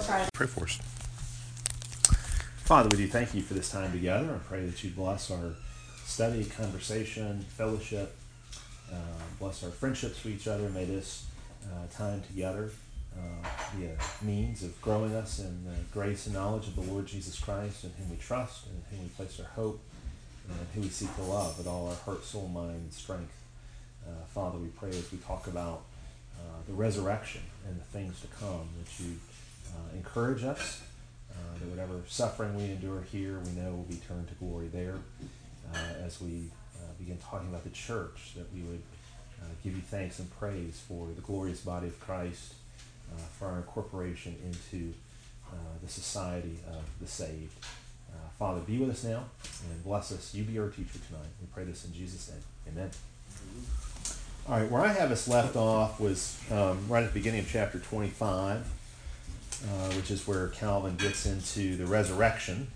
Pray for us. Father, we do thank you for this time together. I pray that you bless our study, conversation, fellowship, bless our friendships with each other. May this time together be a means of growing us in the grace and knowledge of the Lord Jesus Christ, in whom we trust, and in whom we place our hope, and in whom we seek to love with all our heart, soul, mind, and strength. Father, we pray as we talk about the resurrection and the things to come, that you encourage us, that whatever suffering we endure here, we know will be turned to glory there. As we begin talking about the church, that we would give you thanks and praise for the glorious body of Christ, for our incorporation into the society of the saved. Father, be with us now and bless us. You be our teacher tonight. We pray this in Jesus' name. Amen. All right, where I have us left off was right at the beginning of chapter 25, which is where Calvin gets into the resurrection.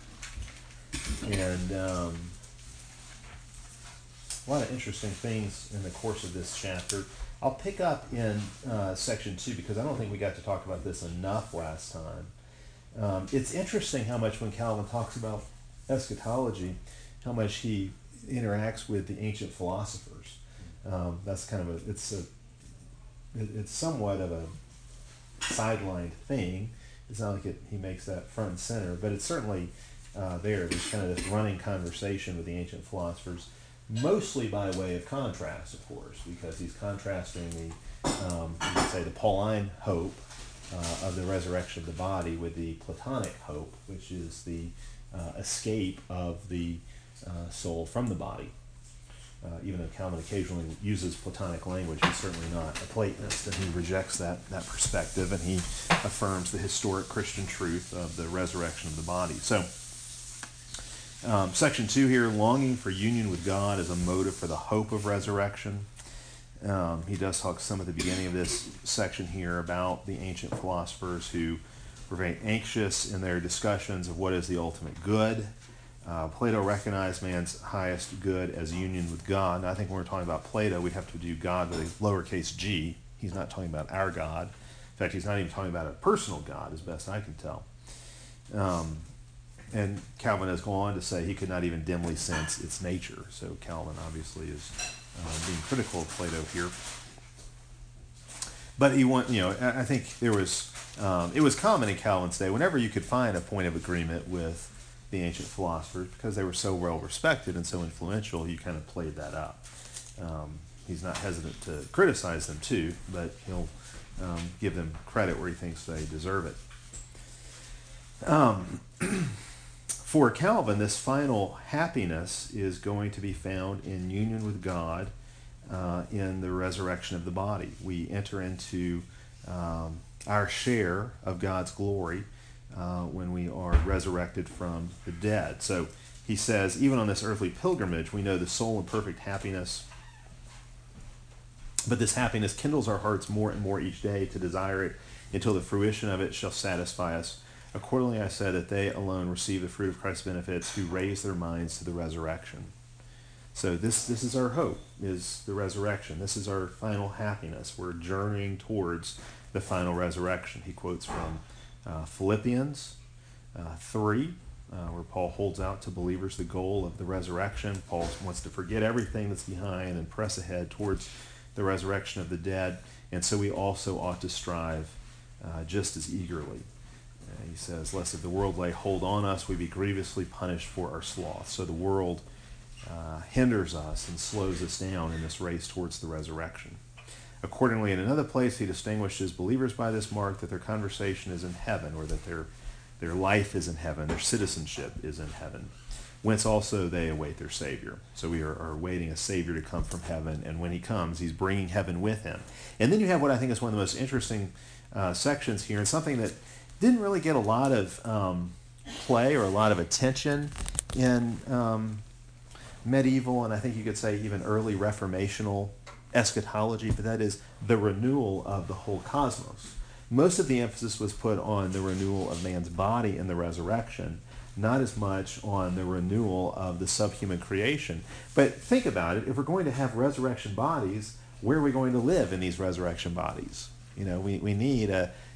And a lot of interesting things in the course of this chapter. I'll pick up in section 2 because I don't think we got to talk about this enough last time. It's interesting how much when Calvin talks about eschatology, how much he interacts with the ancient philosophers. That's kind of it's somewhat of a sidelined thing. It's not like he makes that front and center, but it's certainly there. There's kind of this running conversation with the ancient philosophers, mostly by way of contrast, of course, because he's contrasting the, you could say, the Pauline hope of the resurrection of the body with the Platonic hope, which is the escape of the soul from the body. Even though Calvin occasionally uses Platonic language, he's certainly not a Platonist, and he rejects that perspective, and he affirms the historic Christian truth of the resurrection of the body. So, section 2 here, longing for union with God as a motive for the hope of resurrection. He does talk some at the beginning of this section here about the ancient philosophers who were very anxious in their discussions of what is the ultimate good. Plato recognized man's highest good as union with God. And I think when we're talking about Plato, we'd have to do God with a lowercase g. He's not talking about our God. In fact, he's not even talking about a personal God, as best I can tell. And Calvin has gone on to say he could not even dimly sense its nature. So Calvin obviously is being critical of Plato here. But I think there was, it was common in Calvin's day, whenever you could find a point of agreement with the ancient philosophers, because they were so well respected and so influential, you kind of played that up. He's not hesitant to criticize them too, but he'll give them credit where he thinks they deserve it. For Calvin, this final happiness is going to be found in union with God in the resurrection of the body. We enter into our share of God's glory when we are resurrected from the dead. So he says, even on this earthly pilgrimage, we know the soul in perfect happiness, but this happiness kindles our hearts more and more each day to desire it until the fruition of it shall satisfy us. Accordingly, I said that they alone receive the fruit of Christ's benefits who raise their minds to the resurrection. So this is our hope, is the resurrection. This is our final happiness. We're journeying towards the final resurrection. He quotes from Philippians 3, where Paul holds out to believers the goal of the resurrection. Paul wants to forget everything that's behind and press ahead towards the resurrection of the dead. And so we also ought to strive just as eagerly. He says, lest if the world lay hold on us, we be grievously punished for our sloth. So the world hinders us and slows us down in this race towards the resurrection. Accordingly, in another place, he distinguishes believers by this mark, that their conversation is in heaven, or that their life is in heaven, their citizenship is in heaven, whence also they await their Savior. So we are awaiting a Savior to come from heaven, and when he comes, he's bringing heaven with him. And then you have what I think is one of the most interesting sections here, and something that didn't really get a lot of play or a lot of attention in medieval, and I think you could say even early Reformational eschatology, but that is the renewal of the whole cosmos. Most of the emphasis was put on the renewal of man's body in the resurrection, not as much on the renewal of the subhuman creation. But think about it, if we're going to have resurrection bodies, where are we going to live in these resurrection bodies? You know, we need a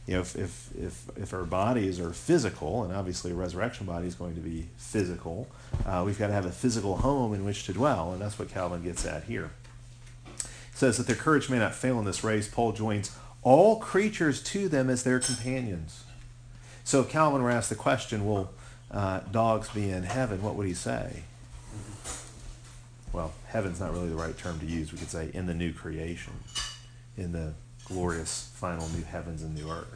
if our bodies are physical, and obviously a resurrection body is going to be physical, we've got to have a physical home in which to dwell, and that's what Calvin gets at here. It says that their courage may not fail in this race. Paul joins all creatures to them as their companions. So if Calvin were asked the question, will dogs be in heaven, what would he say? Well, heaven's not really the right term to use. We could say in the new creation, in the glorious final new heavens and new earth.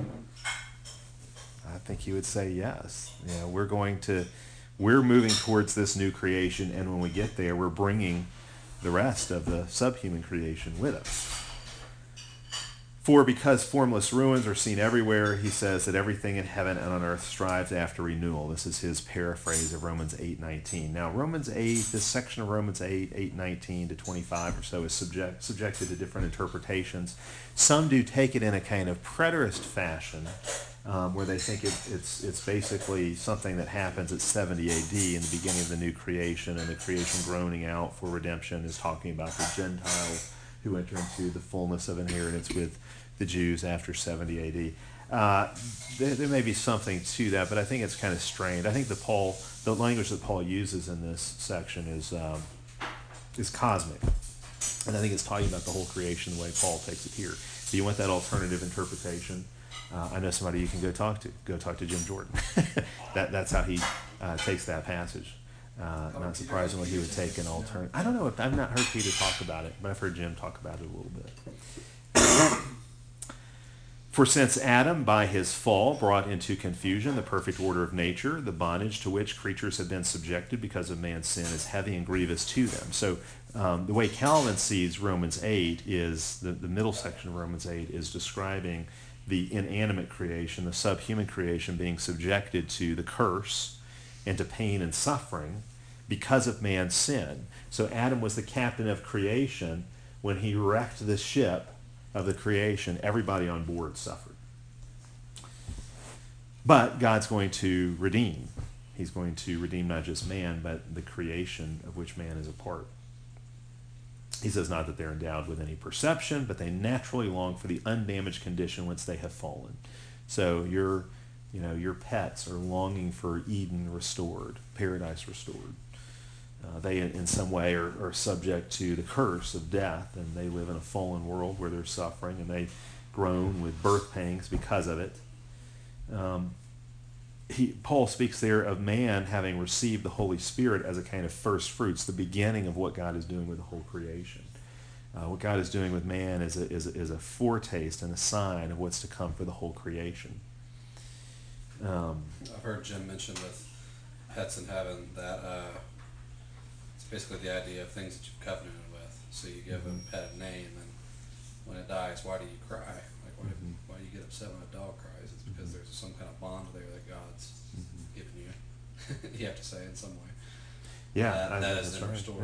I think he would say yes. We're moving towards this new creation, and when we get there, we're bringing the rest of the subhuman creation with us. For because formless ruins are seen everywhere, he says that everything in heaven and on earth strives after renewal. This is his paraphrase of Romans 8:19. Now, Romans 8, this section of Romans 8:19 to 25 or so is subjected to different interpretations. Some do take it in a kind of preterist fashion, where they think it's basically something that happens at 70 A.D. in the beginning of the new creation, and the creation groaning out for redemption is talking about the Gentiles who enter into the fullness of inheritance with the Jews after 70 A.D. There may be something to that, but I think it's kind of strained. I think the language that Paul uses in this section is cosmic, and I think it's talking about the whole creation the way Paul takes it here. If you want that alternative interpretation, I know somebody you can go talk to. Go talk to Jim Jordan. That's how he takes that passage. Not surprisingly, he would take an alternative. I don't know. I've not heard Peter talk about it, but I've heard Jim talk about it a little bit. For since Adam, by his fall, brought into confusion the perfect order of nature, the bondage to which creatures have been subjected because of man's sin is heavy and grievous to them. So the way Calvin sees Romans 8 is, the middle section of Romans 8 is describing the inanimate creation, the subhuman creation being subjected to the curse and to pain and suffering because of man's sin. So Adam was the captain of creation. When he wrecked the ship of the creation, everybody on board suffered. But God's going to redeem. He's going to redeem not just man, but the creation of which man is a part. He says not that they're endowed with any perception, but they naturally long for the undamaged condition whence they have fallen. So your pets are longing for Eden restored, paradise restored. They in some way are subject to the curse of death, and they live in a fallen world where they're suffering, and they groan with birth pangs because of it. Paul speaks there of man having received the Holy Spirit as a kind of first fruits, the beginning of what God is doing with the whole creation. What God is doing with man is a foretaste and a sign of what's to come for the whole creation. I've heard Jim mention with pets in heaven that it's basically the idea of things that you've covenanted with. So you give a pet a name, and when it dies, why do you cry? Like why do you get upset when a dog cries? It's because there's some kind of bond there that God's given you. You have to say in some way. Yeah, that is then restored.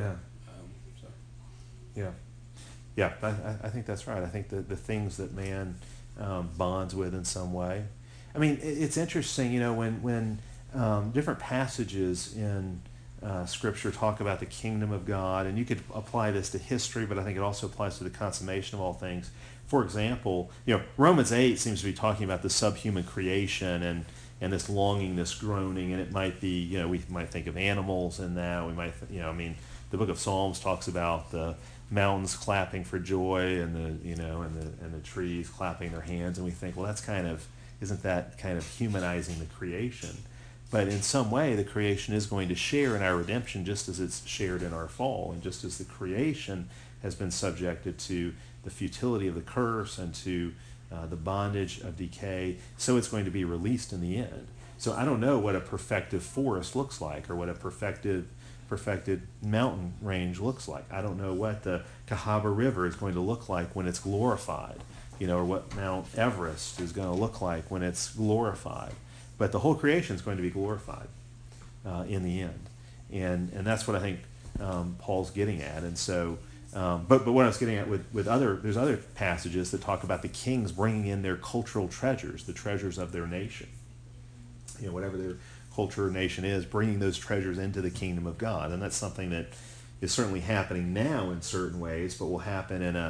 Yeah. Yeah, I think that's right. I think that the things that man bonds with in some way. I mean, it's interesting, when different passages in Scripture talk about the kingdom of God, and you could apply this to history, but I think it also applies to the consummation of all things. For example, Romans 8 seems to be talking about the subhuman creation and this longing, this groaning, and it might be, we might think of animals in that. We might, the book of Psalms talks about the mountains clapping for joy and the trees clapping their hands, and we think, well, isn't that kind of humanizing the creation? But in some way, the creation is going to share in our redemption just as it's shared in our fall, and just as the creation has been subjected to the futility of the curse and to the bondage of decay, so it's going to be released in the end. So I don't know what a perfected forest looks like, or what a perfected mountain range looks like. I don't know what the Cahaba River is going to look like when it's glorified, or what Mount Everest is going to look like when it's glorified. But the whole creation is going to be glorified in the end, and that's what I think Paul's getting at. And so, but what I was getting at there's other passages that talk about the kings bringing in their cultural treasures, the treasures of their nation, whatever their culture or nation is, bringing those treasures into the kingdom of God, and that's something that is certainly happening now in certain ways, but will happen in a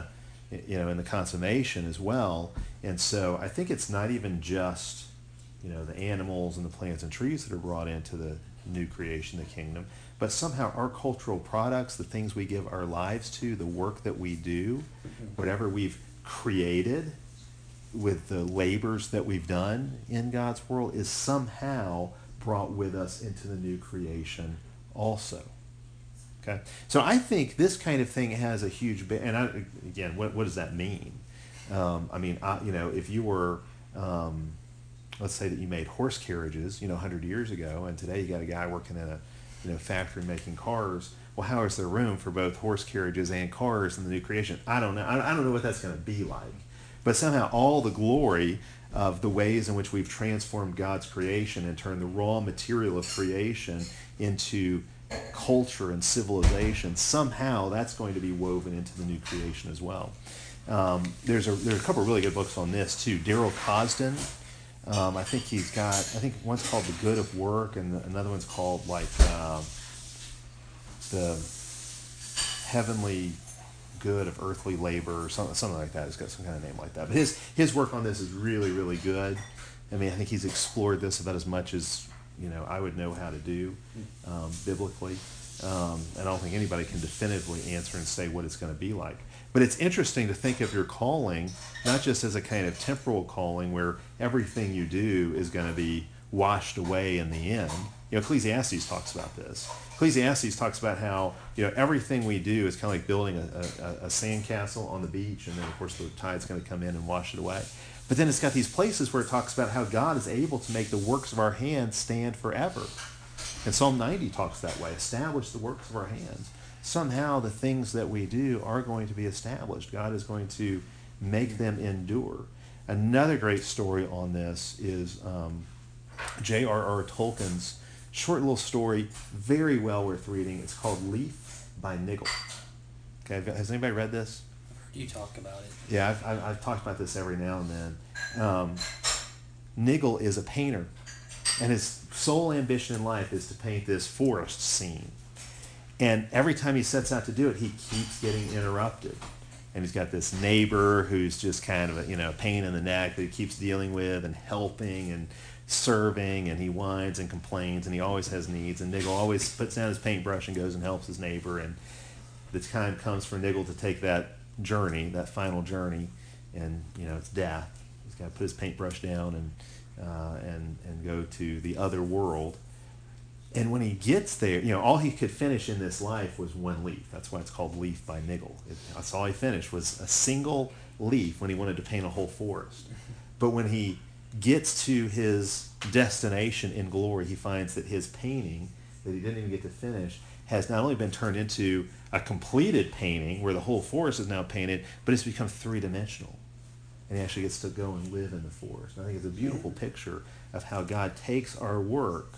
in the consummation as well. And so I think it's not even just, the animals and the plants and trees that are brought into the new creation, the kingdom, but somehow our cultural products, the things we give our lives to, the work that we do, whatever we've created with the labors that we've done in God's world, is somehow brought with us into the new creation also. Okay, so I think this kind of thing has a huge, again, what does that mean? If you were, let's say that you made horse carriages, 100 years ago, and today you got a guy working in a, factory making cars. Well, how is there room for both horse carriages and cars in the new creation? I don't know. I don't know what that's going to be like. But somehow all the glory of the ways in which we've transformed God's creation and turned the raw material of creation into culture and civilization, somehow that's going to be woven into the new creation as well. There's a couple of really good books on this too. Daryl Cosden, I think one's called The Good of Work, and another one's called the Heavenly Good of Earthly Labor, or something like that. It's got some kind of name like that. But his work on this is really, really good. I think he's explored this about as much as I would know how to do biblically. And I don't think anybody can definitively answer and say what it's going to be like. But it's interesting to think of your calling not just as a kind of temporal calling where everything you do is going to be washed away in the end. Ecclesiastes talks about this. Ecclesiastes talks about how everything we do is kind of like building a sandcastle on the beach, and then of course the tide's going to come in and wash it away. But then it's got these places where it talks about how God is able to make the works of our hands stand forever. And Psalm 90 talks that way, establish the works of our hands. Somehow the things that we do are going to be established. God is going to make them endure. Another great story on this is J.R.R. Tolkien's short little story, very well worth reading. It's called Leaf by Niggle. Okay, has anybody read this? You talk about it. Yeah, I've talked about this every now and then. Niggle is a painter, and his sole ambition in life is to paint this forest scene. And every time he sets out to do it, he keeps getting interrupted. And he's got this neighbor who's just kind of a pain in the neck that he keeps dealing with and helping and serving, and he whines and complains, and he always has needs. And Niggle always puts down his paintbrush and goes and helps his neighbor. And the time comes for Niggle to take that journey, that final journey, and it's death. He's got to put his paintbrush down and go to the other world. And when he gets there, all he could finish in this life was one leaf. That's why it's called Leaf by Niggle. That's all he finished was a single leaf when he wanted to paint a whole forest. But when he gets to his destination in glory, he finds that his painting that he didn't even get to finish has not only been turned into a completed painting where the whole forest is now painted, but it's become three-dimensional. And he actually gets to go and live in the forest. And I think it's a beautiful picture of how God takes our work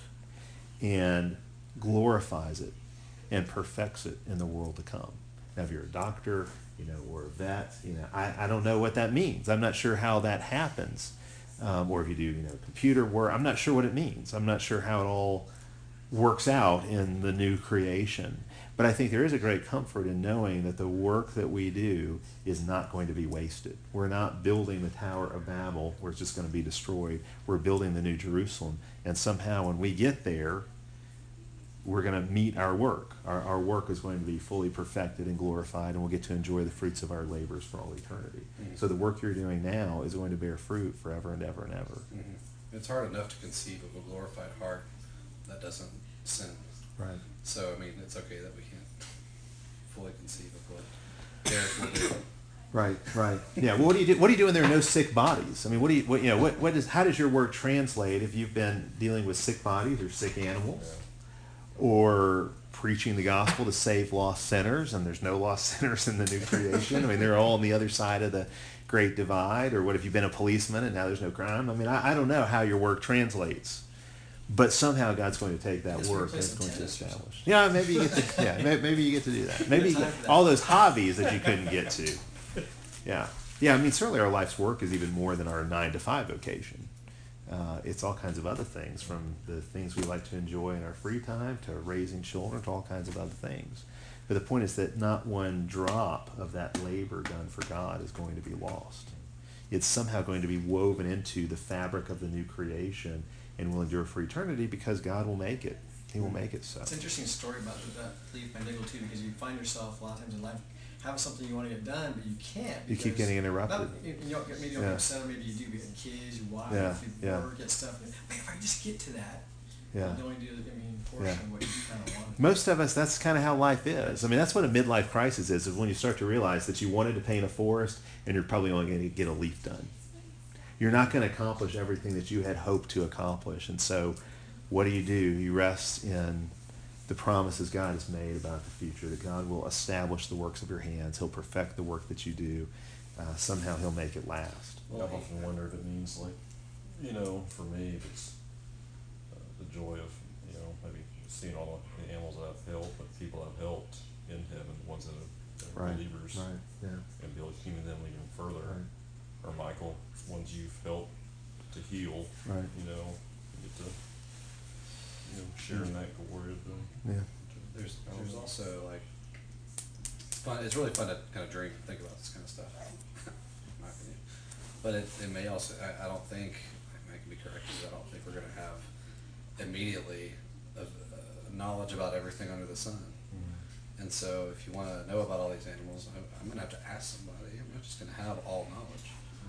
and glorifies it and perfects it in the world to come. Now, if you're a doctor, or a vet, I don't know what that means. I'm not sure how that happens. Or if you do, computer work, I'm not sure what it means. I'm not sure how it all works out in the new creation. But I think there is a great comfort in knowing that the work that we do is not going to be wasted. We're not building the Tower of Babel where it's just going to be destroyed. We're building the New Jerusalem. And somehow when we get there, we're going to meet our work. Our work is going to be fully perfected and glorified, and we'll get to enjoy the fruits of our labors for all eternity. Mm-hmm. So the work you're doing now is going to bear fruit forever and ever and ever. Mm-hmm. It's hard enough to conceive of a glorified heart that doesn't sin. Right. So, it's okay that we can't fully conceive of what Derek will do. Right. Yeah. Well, what do you do? What do you do when there are no sick bodies? How does your work translate if you've been dealing with sick bodies or sick animals, or preaching the gospel to save lost sinners, and there's no lost sinners in the new creation? They're all on the other side of the great divide. Or what if you've been a policeman and now there's no crime? I don't know how your work translates. But somehow God's going to take that work and it's going to establish. Yeah, maybe you get to. Maybe you get to do that. Maybe all those hobbies that you couldn't get to. Yeah. Certainly our life's work is even more than our 9-to-5 vocation. It's all kinds of other things, from the things we like to enjoy in our free time to raising children to all kinds of other things. But the point is that not one drop of that labor done for God is going to be lost. It's somehow going to be woven into the fabric of the new creation and will endure for eternity because God will make it. He will make it so. It's an interesting story about that leaf mandigle too, because you find yourself a lot of times in life having something you want to get done, but you can't. You keep getting interrupted. Maybe you don't get upset, or maybe you do get kids, your wife, your work, get stuff. Man, if I just get to that, you only do portion of what you kind of want. Most of us, that's kind of how life is. I mean, that's what a midlife crisis is when you start to realize that you wanted to paint a forest and you're probably only going to get a leaf done. You're not going to accomplish everything that you had hoped to accomplish. And so what do? You rest in the promises God has made about the future, that God will establish the works of your hands. He'll perfect the work that you do. Somehow he'll make it last. Well, I've often wondered if it means, like, for me, if it's the joy of, maybe seeing all the animals that I've helped, but the people I've helped in heaven, the ones that are believers, and be able to human them even further. Or Michael, ones you've helped to heal, get to, sharing that glory of them. There's also like fun. It's really fun to kind of dream and think about this kind of stuff, in my opinion. But it may also. I don't think I can be corrected. I don't think we're going to have immediately knowledge about everything under the sun. And so, if you want to know about all these animals, I'm going to have to ask somebody. I'm not just going to have all knowledge.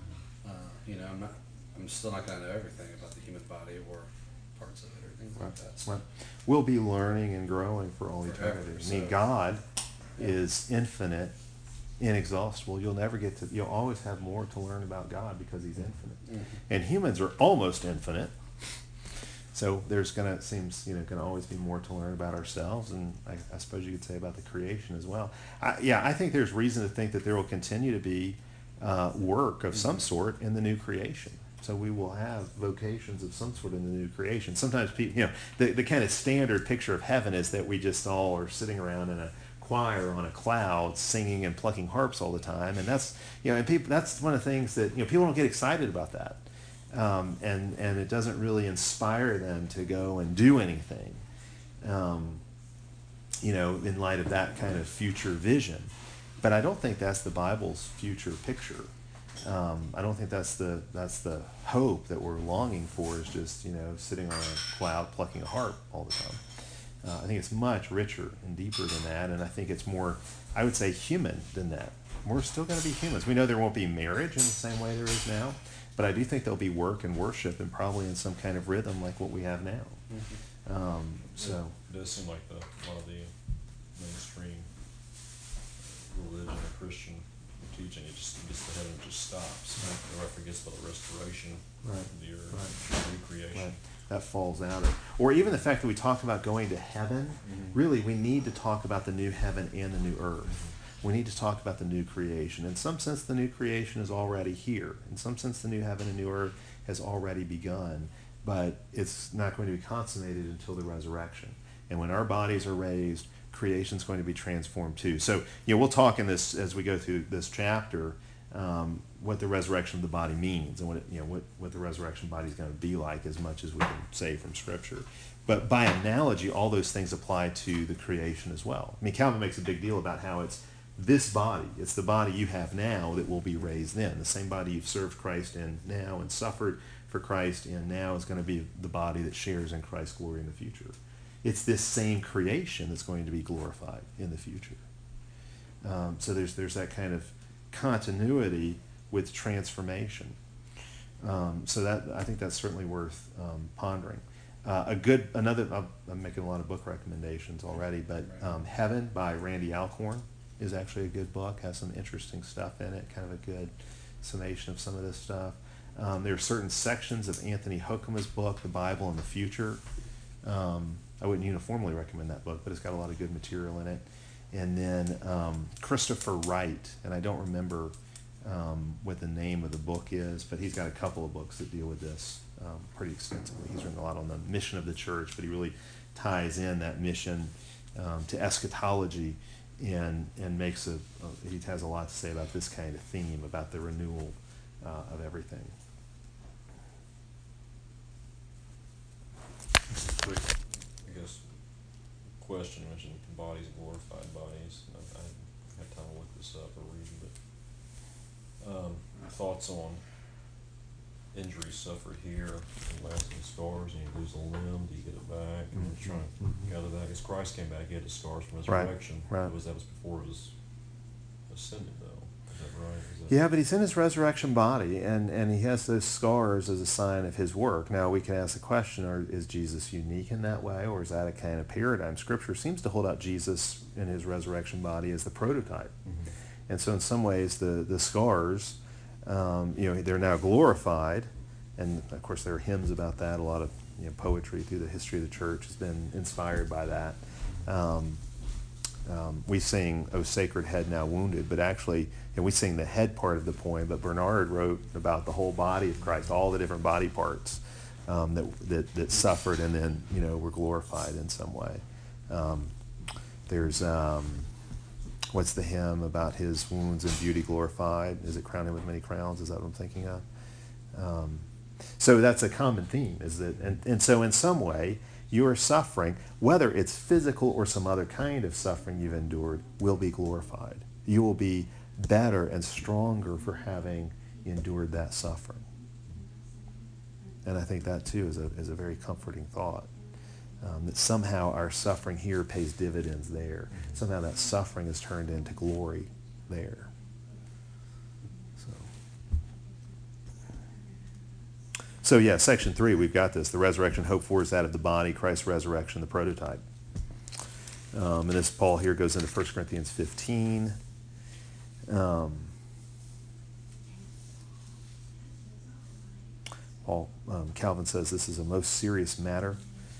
I'm still not going to know everything about the human body or parts of it or things like that. So. We'll be learning and growing for all eternity. Forever, I mean, God is infinite, inexhaustible. You'll always have more to learn about God because he's infinite. Mm-hmm. And humans are almost infinite. So there's going to always be more to learn about ourselves, and I suppose you could say about the creation as well. I think there's reason to think that there will continue to be work of some sort in the new creation. So we will have vocations of some sort in the new creation. Sometimes people, the kind of standard picture of heaven is that we just all are sitting around in a choir on a cloud singing and plucking harps all the time. And that's, and people, that's one of the things that, people don't get excited about that. And it doesn't really inspire them to go and do anything, in light of that kind of future vision. But I don't think that's the Bible's future picture. I don't think that's the hope that we're longing for, is just, sitting on a cloud plucking a harp all the time. I think it's much richer and deeper than that, and I think it's more, I would say, human than that. We're still going to be humans. We know there won't be marriage in the same way there is now, but I do think there'll be work and worship, and probably in some kind of rhythm like what we have now. Mm-hmm. It does seem like a lot of the mainstream religion or Christian teaching, it just gets to heaven and just stops. It never forgets about the restoration of the earth, recreation. Right. That falls out of, or even the fact that we talk about going to heaven. Really, we need to talk about the new heaven and the new earth. We need to talk about the new creation. In some sense, the new creation is already here. In some sense, the new heaven and new earth has already begun, but it's not going to be consummated until the resurrection. And when our bodies are raised, creation's going to be transformed too. So, we'll talk in this as we go through this chapter, what the resurrection of the body means, and what the resurrection body is going to be like, as much as we can say from Scripture. But by analogy, all those things apply to the creation as well. I mean, Calvin makes a big deal about how it's this body, it's the body you have now that will be raised then. The same body you've served Christ in now and suffered for Christ in now is going to be the body that shares in Christ's glory in the future. It's this same creation that's going to be glorified in the future. So there's that kind of continuity with transformation. So that, I think that's certainly worth pondering. I'm making a lot of book recommendations already, but Heaven by Randy Alcorn is actually a good book, has some interesting stuff in it, kind of a good summation of some of this stuff. There are certain sections of Anthony Hoekema's book, The Bible and the Future. I wouldn't uniformly recommend that book, but it's got a lot of good material in it. And then Christopher Wright, and I don't remember what the name of the book is, but he's got a couple of books that deal with this pretty extensively. He's written a lot on the mission of the church, but he really ties in that mission to eschatology, and he has a lot to say about this kind of theme, about the renewal of everything. Quick, I guess, question mentioned bodies, glorified bodies. I haven't had time to look this up or read, but thoughts on injuries suffered here and lasting scars, and you lose a limb, do you get it back? And we're trying to gather that. Because Christ came back, he had his scars from resurrection. Right. That was before he was ascended, though. Is that right? Yeah, but he's in his resurrection body, and he has those scars as a sign of his work. Now, we can ask the question, is Jesus unique in that way, or is that a kind of paradigm? Scripture seems to hold out Jesus in his resurrection body as the prototype. Mm-hmm. And so in some ways, the scars, they're now glorified, and of course there are hymns about that. A lot of poetry through the history of the church has been inspired by that. We sing "O Sacred Head Now Wounded," but actually, and we sing the head part of the poem, but Bernard wrote about the whole body of Christ, all the different body parts that suffered and then were glorified in some way. There's what's the hymn about his wounds and beauty glorified? Is it crown him with many crowns? Is that what I'm thinking of? So that's a common theme, is that, and so in some way, your suffering, whether it's physical or some other kind of suffering you've endured, will be glorified. You will be better and stronger for having endured that suffering. And I think that too is a very comforting thought. That somehow our suffering here pays dividends there. Somehow that suffering is turned into glory there. So yeah, section 3, we've got this. The resurrection hoped for is that of the body, Christ's resurrection, the prototype. And this Paul here goes into 1 Corinthians 15. Calvin says this is a most serious matter.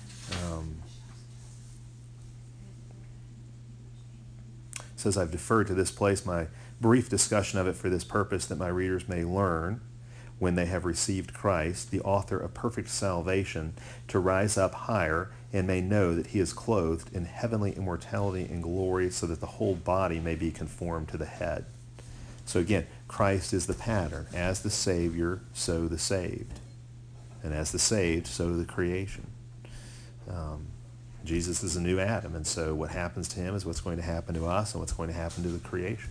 Says, I've deferred to this place my brief discussion of it for this purpose, that my readers may learn, when they have received Christ, the author of perfect salvation, to rise up higher, and may know that he is clothed in heavenly immortality and glory, so that the whole body may be conformed to the head. So again, Christ is the pattern. As the Savior, so the saved. And as the saved, so the creation. Jesus is a new Adam, and so what happens to him is what's going to happen to us and what's going to happen to the creation.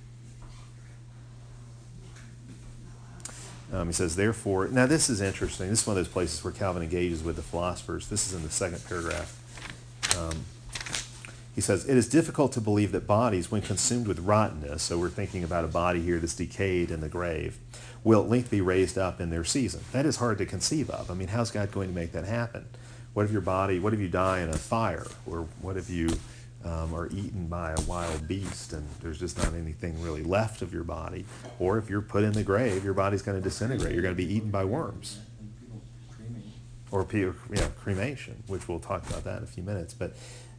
He says, therefore, now this is interesting. This is one of those places where Calvin engages with the philosophers. This is in the second paragraph. He says, it is difficult to believe that bodies, when consumed with rottenness, so we're thinking about a body here that's decayed in the grave, will at length be raised up in their season. That is hard to conceive of. I mean, how's God going to make that happen? What if you die in a fire? Or what if you are eaten by a wild beast and there's just not anything really left of your body? Or if you're put in the grave, your body's going to disintegrate. You're going to be eaten by worms. Or cremation, which we'll talk about that in a few minutes. But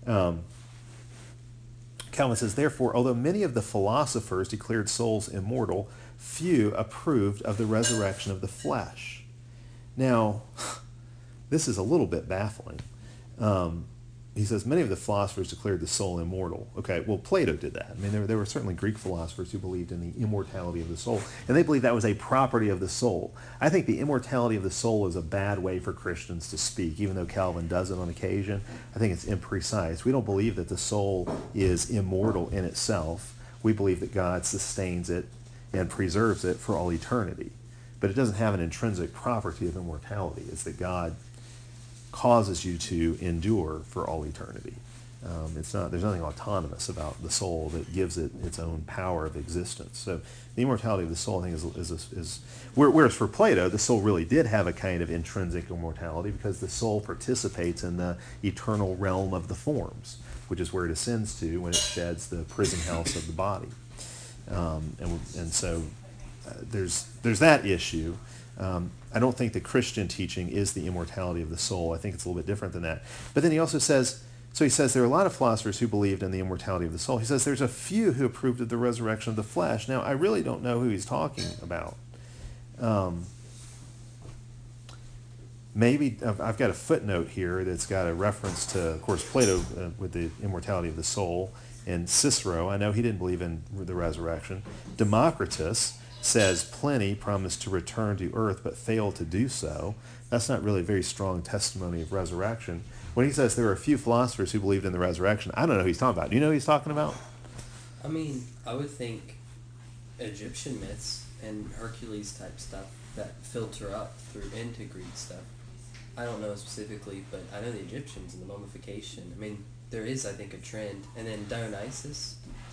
Calvin says, therefore, although many of the philosophers declared souls immortal, few approved of the resurrection of the flesh. Now, this is a little bit baffling. He says, many of the philosophers declared the soul immortal. Okay, well, Plato did that. I mean, there were certainly Greek philosophers who believed in the immortality of the soul, and they believed that was a property of the soul. I think the immortality of the soul is a bad way for Christians to speak, even though Calvin does it on occasion. I think it's imprecise. We don't believe that the soul is immortal in itself. We believe that God sustains it and preserves it for all eternity. But it doesn't have an intrinsic property of immortality. It's that God causes you to endure for all eternity. There's nothing autonomous about the soul that gives it its own power of existence. So the immortality of the soul, I think, is whereas for Plato, the soul really did have a kind of intrinsic immortality because the soul participates in the eternal realm of the forms, which is where it ascends to when it sheds the prison house of the body. And so there's that issue. I don't think the Christian teaching is the immortality of the soul. I think it's a little bit different than that. But then he also says, there are a lot of philosophers who believed in the immortality of the soul. He says there's a few who approved of the resurrection of the flesh. Now, I really don't know who he's talking about. Maybe, I've got a footnote here that's got a reference to, of course, Plato with the immortality of the soul, and Cicero. I know he didn't believe in the resurrection. Democritus says Pliny promised to return to earth but failed to do so. That's not really a very strong testimony of resurrection. when he says there are a few philosophers who believed in the resurrection, I don't know who he's talking about. Do you know who he's talking about? I mean, I would think Egyptian myths and Hercules type stuff that filter up through into Greek stuff. I don't know specifically, but I know the Egyptians and the mummification. I mean, there is, I think, a trend. And then Dionysus,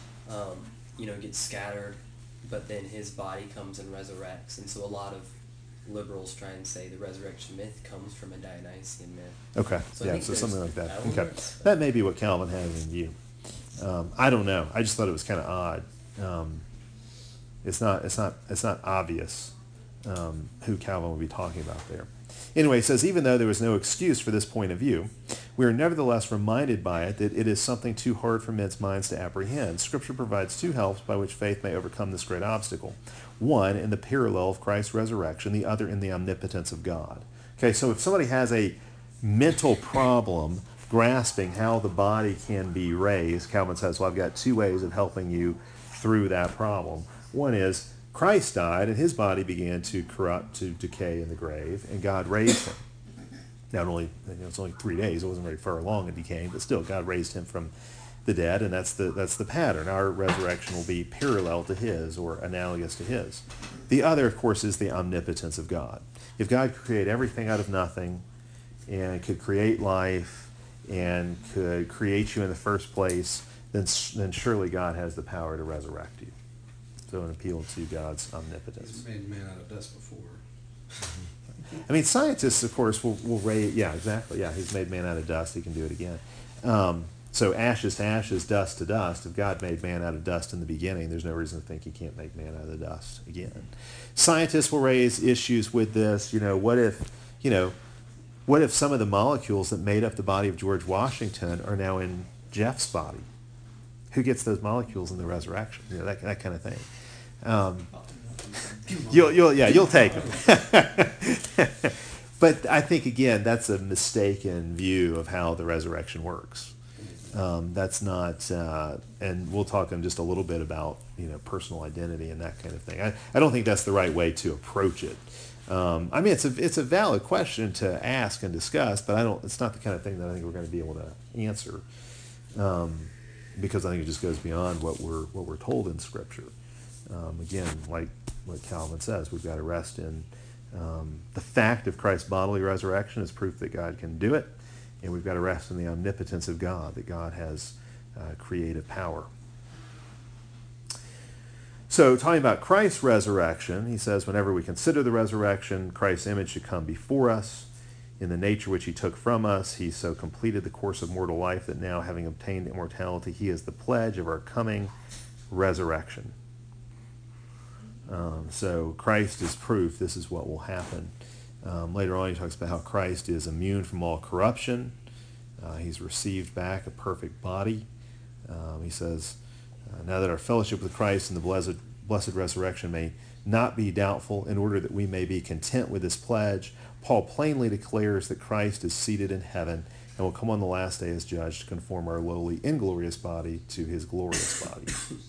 gets scattered, but then his body comes and resurrects. And so a lot of liberals try and say the resurrection myth comes from a Dionysian myth. Okay, So so something like that. Okay, elements, that may be what Calvin has in view. I don't know. I just thought it was kind of odd. It's not obvious who Calvin would be talking about there. Anyway, he says, even though there was no excuse for this point of view, we are nevertheless reminded by it that it is something too hard for men's minds to apprehend. Scripture provides two helps by which faith may overcome this great obstacle. One in the parallel of Christ's resurrection, the other in the omnipotence of God. Okay, so if somebody has a mental problem grasping how the body can be raised, Calvin says, well, I've got two ways of helping you through that problem. One is Christ died and his body began to corrupt, to decay in the grave, and God raised him. Not only, it's only 3 days, it wasn't very far along in decaying, but still God raised him from the dead, and that's the pattern. Our resurrection will be parallel to his or analogous to his. The other, of course, is the omnipotence of God. If God could create everything out of nothing and could create life and could create you in the first place, then surely God has the power to resurrect you. So an appeal to God's omnipotence. He's made man out of dust before. I mean, scientists, of course, will raise, yeah, exactly, yeah, he's made man out of dust, he can do it again. So ashes to ashes, dust to dust. If God made man out of dust in the beginning, there's no reason to think he can't make man out of the dust again. Scientists will raise issues with this. What if some of the molecules that made up the body of George Washington are now in Jeff's body? Who gets those molecules in the resurrection? That kind of thing. You'll take them. But I think, again, that's a mistaken view of how the resurrection works. That's not, and we'll talk in just a little bit about personal identity and that kind of thing. I don't think that's the right way to approach it. I mean, it's a valid question to ask and discuss, but it's not the kind of thing that I think we're going to be able to answer, because I think it just goes beyond what we're told in Scripture. Again, like what Calvin says, we've got to rest in the fact of Christ's bodily resurrection as proof that God can do it. And we've got to rest in the omnipotence of God, that God has creative power. So, talking about Christ's resurrection, he says, whenever we consider the resurrection, Christ's image should come before us. In the nature which he took from us, he so completed the course of mortal life that now, having obtained immortality, he is the pledge of our coming resurrection. So Christ is proof this is what will happen. Later on he talks about how Christ is immune from all corruption. He's received back a perfect body. He says, now that our fellowship with Christ and the blessed resurrection may not be doubtful, in order that we may be content with this pledge, Paul plainly declares that Christ is seated in heaven and will come on the last day as judge to conform our lowly, inglorious body to his glorious body.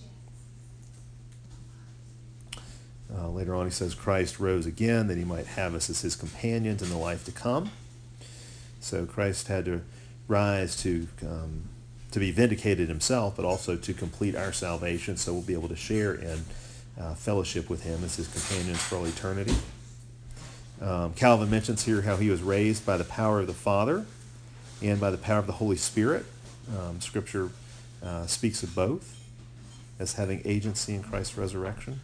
Later on he says Christ rose again that he might have us as his companions in the life to come. So Christ had to rise to be vindicated himself, but also to complete our salvation, so we'll be able to share in fellowship with him as his companions for all eternity. Calvin mentions here how he was raised by the power of the Father and by the power of the Holy Spirit. Scripture speaks of both as having agency in Christ's resurrection.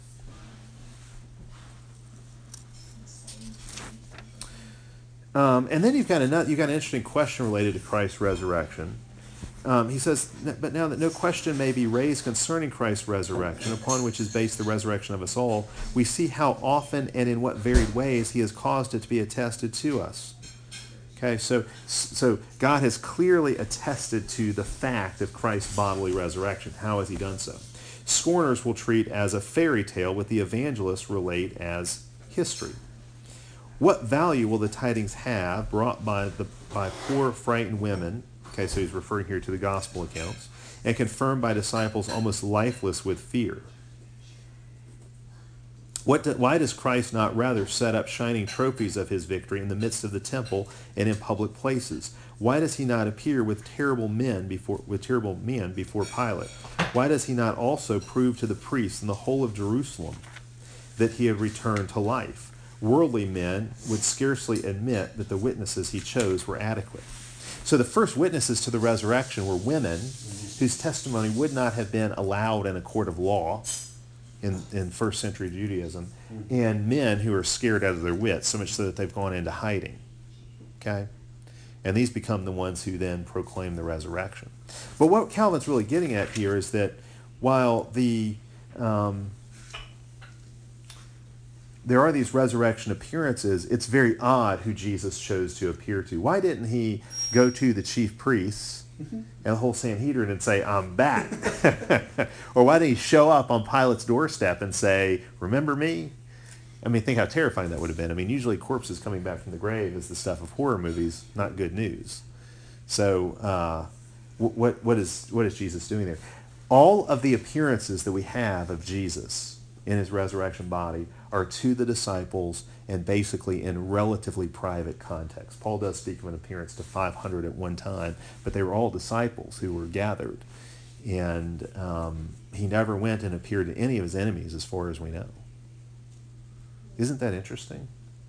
And then you've got an interesting question related to Christ's resurrection. He says, but now that no question may be raised concerning Christ's resurrection, upon which is based the resurrection of us all, we see how often and in what varied ways he has caused it to be attested to us. Okay, so God has clearly attested to the fact of Christ's bodily resurrection. How has he done so? Scorners will treat as a fairy tale what the evangelists relate as history. What value will the tidings have brought by poor frightened women? Okay, so he's referring here to the gospel accounts, and confirmed by disciples almost lifeless with fear. Why does Christ not rather set up shining trophies of his victory in the midst of the temple and in public places? Why does he not appear with terrible men before Pilate? Why does he not also prove to the priests and the whole of Jerusalem that he had returned to life? Worldly men would scarcely admit that the witnesses he chose were adequate. So the first witnesses to the resurrection were women whose testimony would not have been allowed in a court of law in first century Judaism, and men who are scared out of their wits, so much so that they've gone into hiding. Okay? And these become the ones who then proclaim the resurrection. But what Calvin's really getting at here is that while there are these resurrection appearances, it's very odd who Jesus chose to appear to. Why didn't he go to the chief priests and the whole Sanhedrin and say, I'm back? Or why didn't he show up on Pilate's doorstep and say, remember me? I mean, think how terrifying that would have been. I mean, usually corpses coming back from the grave is the stuff of horror movies, not good news. So what is Jesus doing there? All of the appearances that we have of Jesus in his resurrection body are to the disciples and basically in relatively private context. Paul does speak of an appearance to 500 at one time, but they were all disciples who were gathered. And he never went and appeared to any of his enemies as far as we know. Isn't that interesting?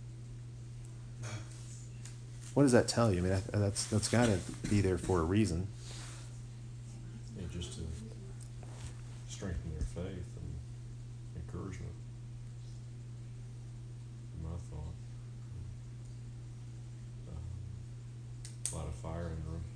What does that tell you? I mean, that's got to be there for a reason. Yeah, just to strengthen their faith and encouragement. My thought. A lot of fire in the room.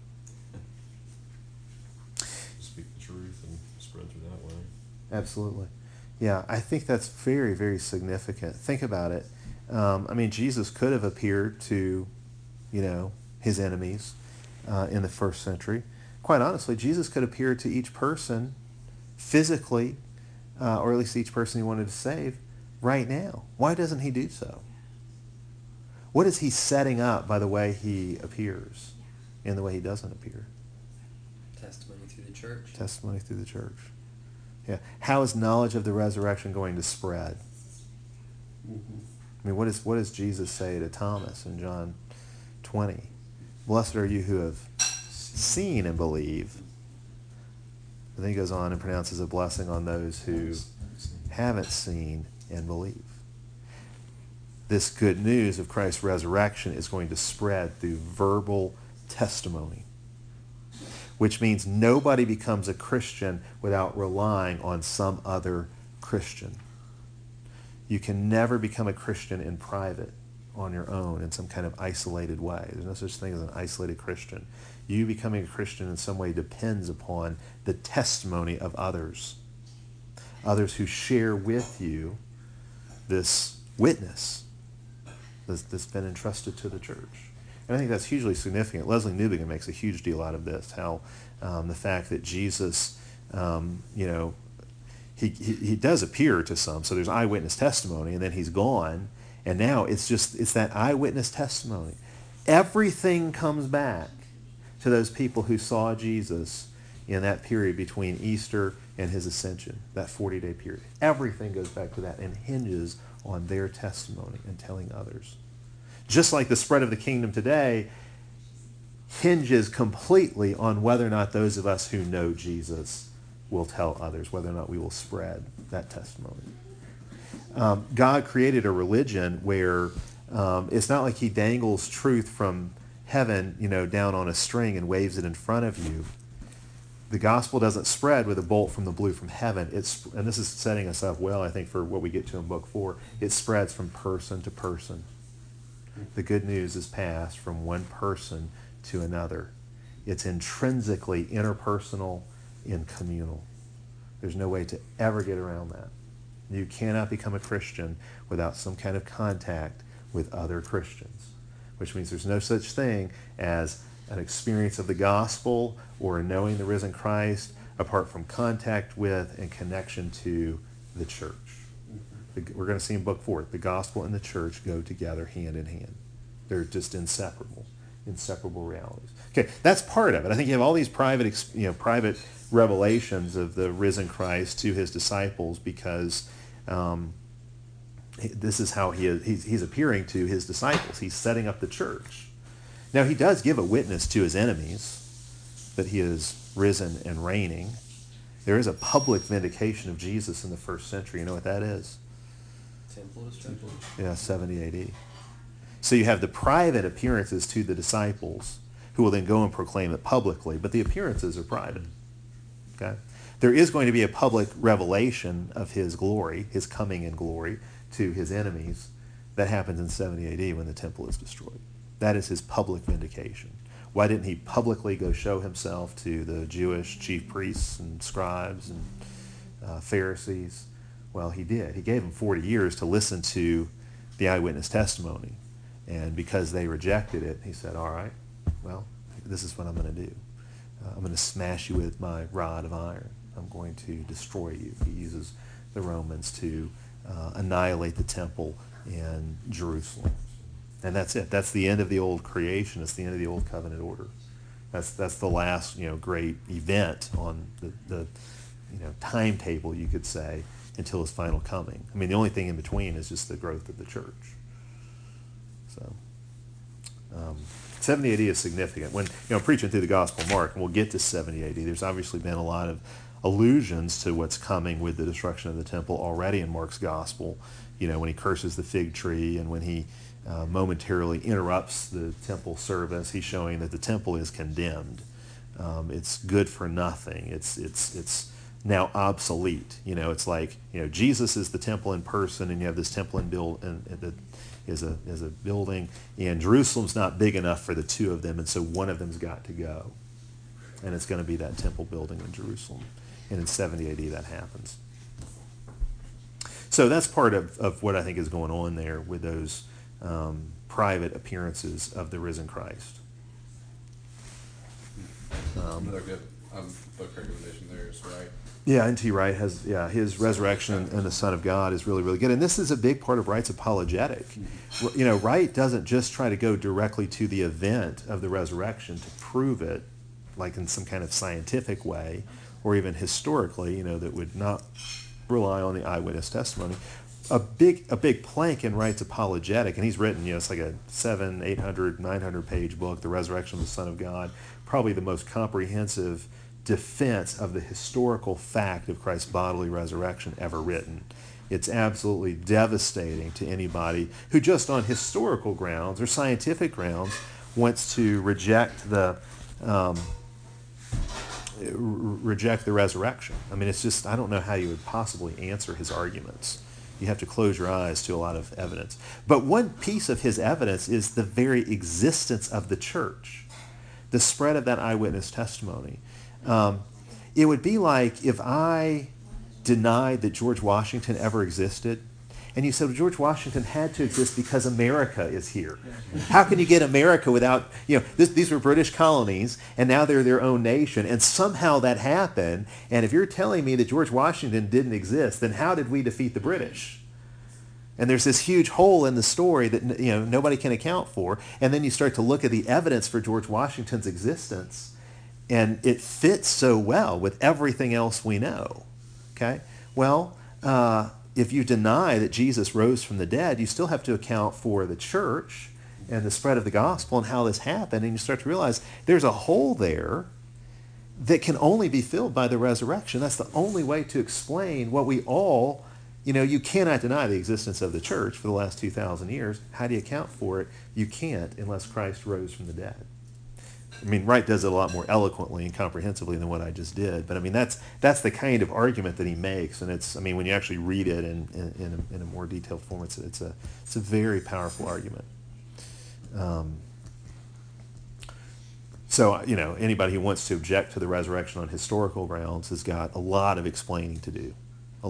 Speak the truth and spread through that way. Absolutely. Yeah, I think that's very, very significant. Think about it. I mean, Jesus could have appeared to, his enemies in the first century. Quite honestly, Jesus could appear to each person physically, or at least each person he wanted to save, right now. Why doesn't he do so? What is he setting up by the way he appears and the way he doesn't appear? Testimony through the church. Testimony through the church. Yeah. How is knowledge of the resurrection going to spread? Mm-hmm. I mean, what does Jesus say to Thomas in John 20? Blessed are you who have seen and believe. And then he goes on and pronounces a blessing on those who haven't seen and believe. This good news of Christ's resurrection is going to spread through verbal testimony, which means nobody becomes a Christian without relying on some other Christian. You can never become a Christian in private, on your own, in some kind of isolated way. There's no such thing as an isolated Christian. You becoming a Christian in some way depends upon the testimony of others who share with you this witness that's been entrusted to the church. And I think that's hugely significant. Leslie Newbigin makes a huge deal out of this, how the fact that Jesus, he does appear to some, so there's eyewitness testimony, and then he's gone, and now it's that eyewitness testimony. Everything comes back to those people who saw Jesus in that period between Easter and his ascension, that 40-day period. Everything goes back to that and hinges on their testimony and telling others. Just like the spread of the kingdom today hinges completely on whether or not those of us who know Jesus will tell others, whether or not we will spread that testimony. God created a religion where it's not like he dangles truth from heaven, down on a string and waves it in front of you. The gospel doesn't spread with a bolt from the blue from heaven. And this is setting us up well, I think, for what we get to in Book 4. It spreads from person to person. The good news is passed from one person to another. It's intrinsically interpersonal and communal. There's no way to ever get around that. You cannot become a Christian without some kind of contact with other Christians, which means there's no such thing as an experience of the gospel or knowing the risen Christ apart from contact with and connection to the church. We're going to see in Book 4, the gospel and the church go together hand in hand. They're just inseparable realities. Okay, that's part of it. I think you have all these private revelations of the risen Christ to his disciples because this is how he's appearing to his disciples. He's setting up the church. Now, he does give a witness to his enemies that he is risen and reigning. There is a public vindication of Jesus in the first century. You know what that is? Temple destruction. Yeah, 70 AD. So you have the private appearances to the disciples, who will then go and proclaim it publicly, but the appearances are private. Okay? There is going to be a public revelation of his glory, his coming in glory, to his enemies. That happens in 70 AD when the temple is destroyed. That is his public vindication. Why didn't he publicly go show himself to the Jewish chief priests and scribes and Pharisees? Well, he did. He gave them 40 years to listen to the eyewitness testimony. And because they rejected it, he said, all right, well, this is what I'm going to do. I'm going to smash you with my rod of iron. I'm going to destroy you. He uses the Romans to annihilate the temple in Jerusalem. And that's it. That's the end of the old creation. It's the end of the old covenant order. That's the last great event on the timetable, you could say, until his final coming. I mean, the only thing in between is just the growth of the church. So 70 AD is significant. When preaching through the Gospel of Mark, and we'll get to 70 AD, there's obviously been a lot of allusions to what's coming with the destruction of the temple already in Mark's Gospel. When he curses the fig tree and when he momentarily interrupts the temple service, he's showing that the temple is condemned. It's good for nothing. It's now obsolete. It's like Jesus is the temple in person, and you have this temple is a building, and Jerusalem's not big enough for the two of them, and so one of them's got to go, and it's going to be that temple building in Jerusalem. And in 70 AD that happens. So that's part of what I think is going on there with those private appearances of the risen Christ. Another good book recommendation there is Wright. Yeah, N.T. Wright has, his Resurrection and the Son of God is really, really good. And this is a big part of Wright's apologetic. Wright doesn't just try to go directly to the event of the resurrection to prove it, like in some kind of scientific way, or even historically, that would not rely on the eyewitness testimony. A big plank in Wright's apologetic, and he's written, it's like a 700, 800, 900 page book, The Resurrection of the Son of God, probably the most comprehensive defense of the historical fact of Christ's bodily resurrection ever written. It's absolutely devastating to anybody who just on historical grounds or scientific grounds wants to reject the resurrection. I mean, it's just, I don't know how you would possibly answer his arguments. You have to close your eyes to a lot of evidence. But one piece of his evidence is the very existence of the church, the spread of that eyewitness testimony. It would be like if I denied that George Washington ever existed, and you said, well, George Washington had to exist because America is here. How can you get America without, these were British colonies, and now they're their own nation, and somehow that happened, and if you're telling me that George Washington didn't exist, then how did we defeat the British? And there's this huge hole in the story that nobody can account for, and then you start to look at the evidence for George Washington's existence, and it fits so well with everything else we know. Okay? Well, if you deny that Jesus rose from the dead, you still have to account for the church and the spread of the gospel and how this happened. And you start to realize there's a hole there that can only be filled by the resurrection. That's the only way to explain what we all, you cannot deny the existence of the church for the last 2,000 years. How do you account for it? You can't unless Christ rose from the dead. I mean, Wright does it a lot more eloquently and comprehensively than what I just did. But I mean, that's the kind of argument that he makes, and when you actually read it in a more detailed form, it's a very powerful argument. So anybody who wants to object to the resurrection on historical grounds has got a lot of explaining to do,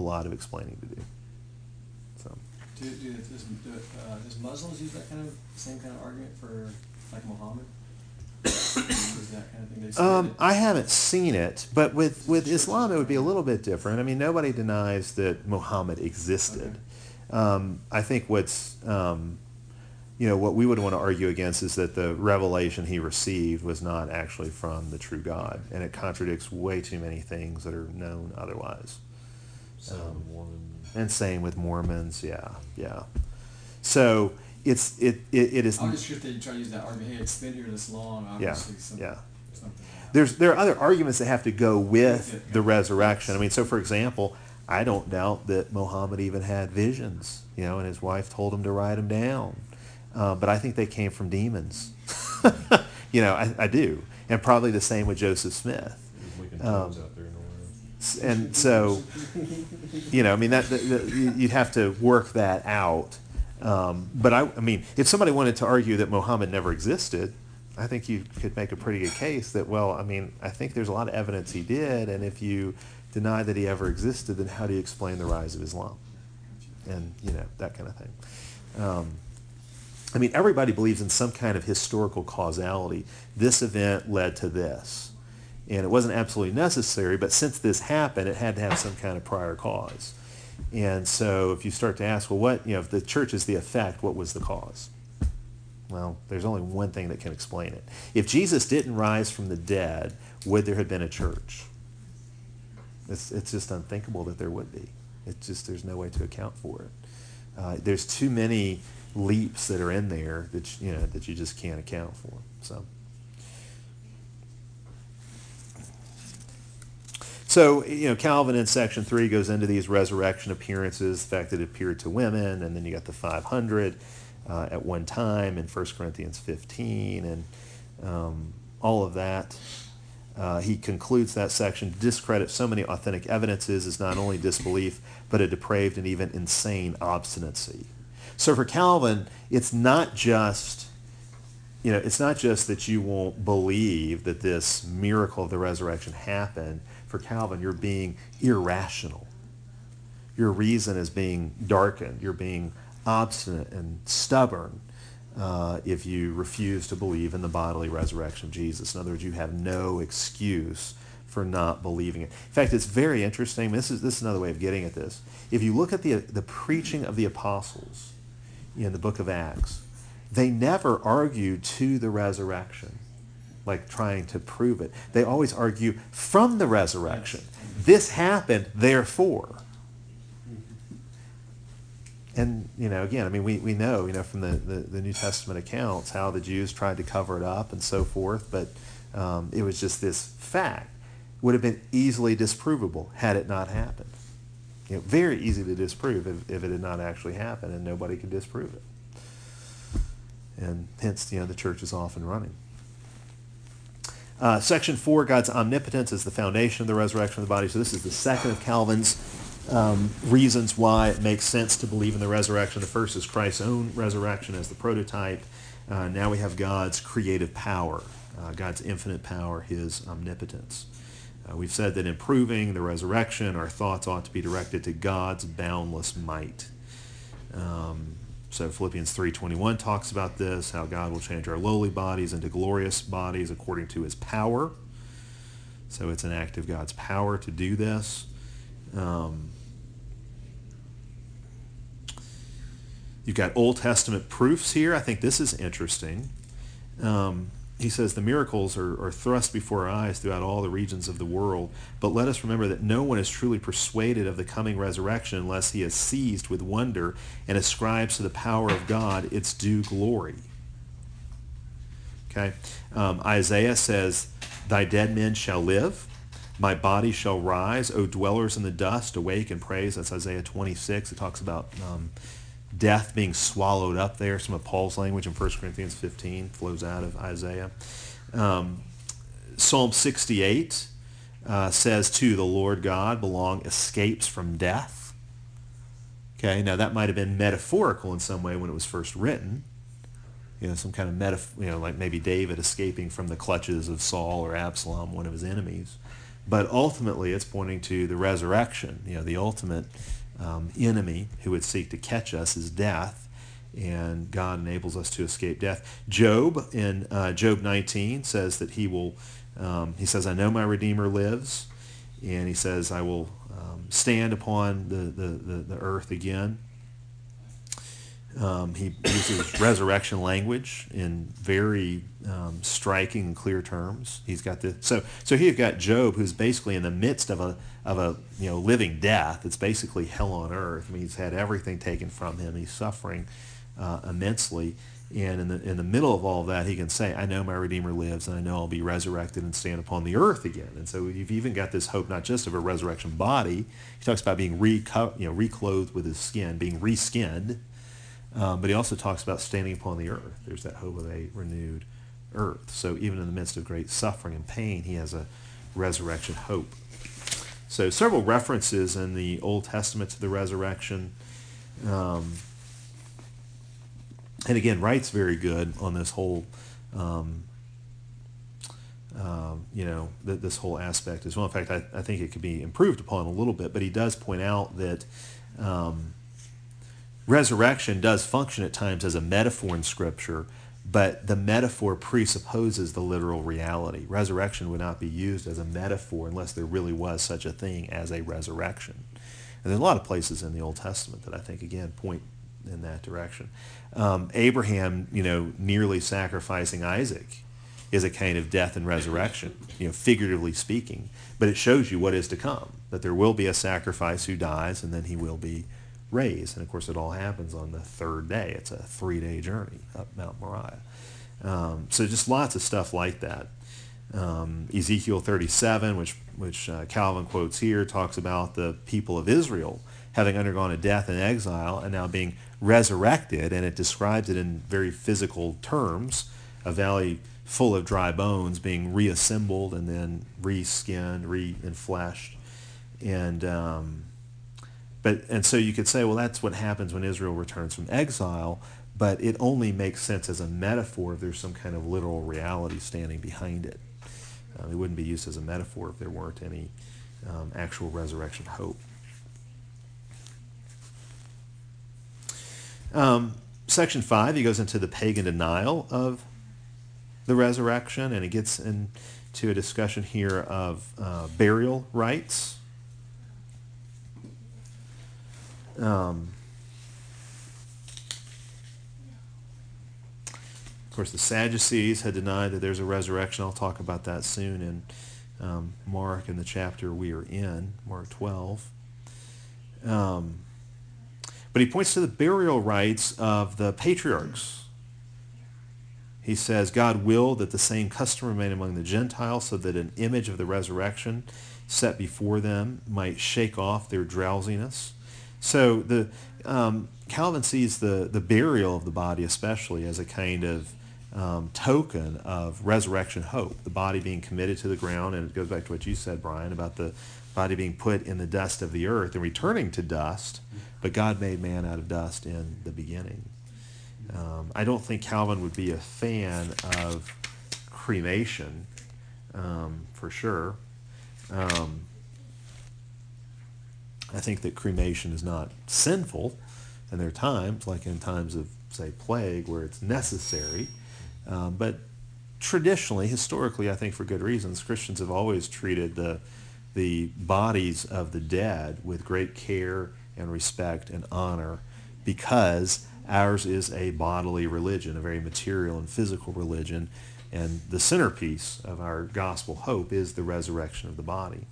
So. Does Muslims use that same kind of argument for like Muhammad? That kind of thing I haven't seen it, but with Islam it would be a little bit different. I mean, nobody denies that Muhammad existed. Okay. I think what's what we would want to argue against is that the revelation he received was not actually from the true God, and it contradicts way too many things that are known otherwise. And same with Mormons. Yeah. So it is. I'm just curious that you try to use that argument. Hey, it's been here this long. Obviously, something happened. There are other arguments that have to go with the resurrection. I mean, so for example, I don't doubt that Muhammad even had visions, and his wife told him to write them down. But I think they came from demons. I do. And probably the same with Joseph Smith. Out there in the world. And so, I mean, you'd have to work that out. But I mean, if somebody wanted to argue that Muhammad never existed, I think you could make a pretty good case that, well, I mean, I think there's a lot of evidence he did, and if you deny that he ever existed, then how do you explain the rise of Islam? And, that kind of thing. I mean, everybody believes in some kind of historical causality. This event led to this. And it wasn't absolutely necessary, but since this happened, it had to have some kind of prior cause. And so if you start to ask, well, if the church is the effect, what was the cause? Well, there's only one thing that can explain it. If Jesus didn't rise from the dead, would there have been a church? It's just unthinkable that there would be. There's no way to account for it. There's too many leaps that are in there that you just can't account for. So, Calvin in section 3 goes into these resurrection appearances, the fact that it appeared to women, and then you got the 500 at one time in 1 Corinthians 15, and all of that. He concludes that section, to discredit so many authentic evidences is not only disbelief, but a depraved and even insane obstinacy. So for Calvin, it's not just that you won't believe that this miracle of the resurrection happened. For Calvin, you're being irrational. Your reason is being darkened. You're being obstinate and stubborn if you refuse to believe in the bodily resurrection of Jesus. In other words, you have no excuse for not believing it. In fact, it's very interesting. This is another way of getting at this. If you look at the preaching of the apostles in the book of Acts, they never argue to the resurrection, like trying to prove it. They always argue from the resurrection. This happened, therefore. And, again, I mean, we know, from the New Testament accounts how the Jews tried to cover it up and so forth, but it was just this fact. Would have been easily disprovable had it not happened. Very easy to disprove if it had not actually happened, and nobody could disprove it. And hence, the church is off and running. Section 4, God's omnipotence is the foundation of the resurrection of the body. So this is the second of Calvin's reasons why it makes sense to believe in the resurrection. The first is Christ's own resurrection as the prototype. Now we have God's creative power, God's infinite power, his omnipotence. We've said that in proving the resurrection, our thoughts ought to be directed to God's boundless might. So Philippians 3:21 talks about this, how God will change our lowly bodies into glorious bodies according to his power. So it's an act of God's power to do this. You've got Old Testament proofs here. I think this is interesting. He says the miracles are thrust before our eyes throughout all the regions of the world, but let us remember that no one is truly persuaded of the coming resurrection unless he is seized with wonder and ascribes to the power of God its due glory. Okay, Isaiah says, "Thy dead men shall live, my body shall rise. O dwellers in the dust, awake and praise." That's Isaiah 26. It talks about death being swallowed up there. Some of Paul's language in 1 Corinthians 15 flows out of Isaiah. Psalm 68 says, "To the Lord God belong escapes from death." Okay, now that might have been metaphorical in some way when it was first written. Some kind of like maybe David escaping from the clutches of Saul or Absalom, one of his enemies. But ultimately, it's pointing to the resurrection. The ultimate enemy who would seek to catch us is death, and God enables us to escape death. Job in Job 19 says that he says, "I know my Redeemer lives," and he says, "I will stand upon the earth again." He uses resurrection language in very striking and clear terms. He's got this. So here you've got Job, who's basically in the midst of a living death. It's basically hell on earth. I mean, he's had everything taken from him. He's suffering immensely. And in the middle of all of that, he can say, "I know my Redeemer lives, and I know I'll be resurrected and stand upon the earth again." And so you've even got this hope not just of a resurrection body. He talks about being reclothed with his skin, being reskinned. But he also talks about standing upon the earth. There's that hope of a renewed earth. So even in the midst of great suffering and pain, he has a resurrection hope. So several references in the Old Testament to the resurrection. And again, Wright's very good on this whole, this whole aspect as well. In fact, I think it could be improved upon a little bit, but he does point out that resurrection does function at times as a metaphor in Scripture, but the metaphor presupposes the literal reality. Resurrection would not be used as a metaphor unless there really was such a thing as a resurrection. And there's a lot of places in the Old Testament that I think, again, point in that direction. Abraham, nearly sacrificing Isaac is a kind of death and resurrection, figuratively speaking. But it shows you what is to come, that there will be a sacrifice who dies, and then he will be raised. And of course, it all happens on the third day. It's a 3-day journey up Mount Moriah. So just lots of stuff like that. Ezekiel 37, which Calvin quotes here, talks about the people of Israel having undergone a death and exile and now being resurrected, and it describes it in very physical terms, a valley full of dry bones being reassembled and then reskinned, re-enfleshed. And so you could say, well, that's what happens when Israel returns from exile, but it only makes sense as a metaphor if there's some kind of literal reality standing behind it. It wouldn't be used as a metaphor if there weren't any actual resurrection hope. Section 5, he goes into the pagan denial of the resurrection, and it gets into a discussion here of burial rites. Of course, the Sadducees had denied that there's a resurrection. I'll talk about that soon in Mark, in the chapter we are in, Mark 12. But he points to the burial rites of the patriarchs. He says, God willed that the same custom remain among the Gentiles so that an image of the resurrection set before them might shake off their drowsiness. So Calvin sees the burial of the body especially as a kind of token of resurrection hope, the body being committed to the ground, and it goes back to what you said, Brian, about the body being put in the dust of the earth and returning to dust, but God made man out of dust in the beginning. I don't think Calvin would be a fan of cremation, for sure. I think that cremation is not sinful, and there are times, like in times of, say, plague, where it's necessary. But traditionally, historically, I think for good reasons, Christians have always treated the bodies of the dead with great care and respect and honor, because ours is a bodily religion, a very material and physical religion, and the centerpiece of our gospel hope is the resurrection of the body.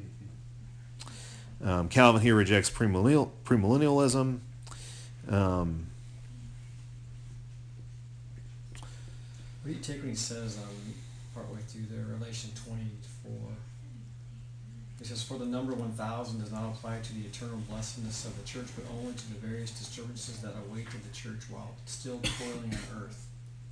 Calvin here rejects premillennialism. What do you take when he says, partway through there, Revelation 24, he says, for the number 1,000 does not apply to the eternal blessedness of the church, but only to the various disturbances that awaited the church while still toiling on earth.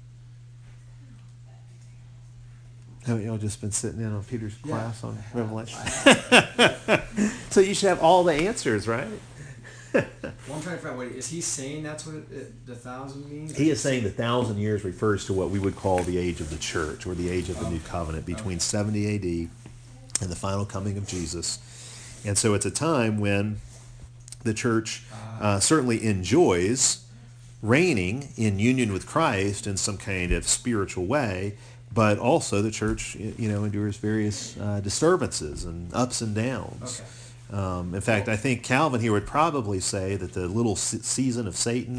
Haven't y'all just been sitting in on Peter's class on Revelation? So you should have all the answers, right? Well, I'm trying to figure out, is he saying that's what the 1,000 means? He is saying the 1,000 years refers to what we would call the age of the church, or the age of the new covenant, between 70 A.D. and the final coming of Jesus. And so it's a time when the church certainly enjoys reigning in union with Christ in some kind of spiritual way, but also the church, endures various disturbances and ups and downs. Okay. In fact, I think Calvin here would probably say that the little season of Satan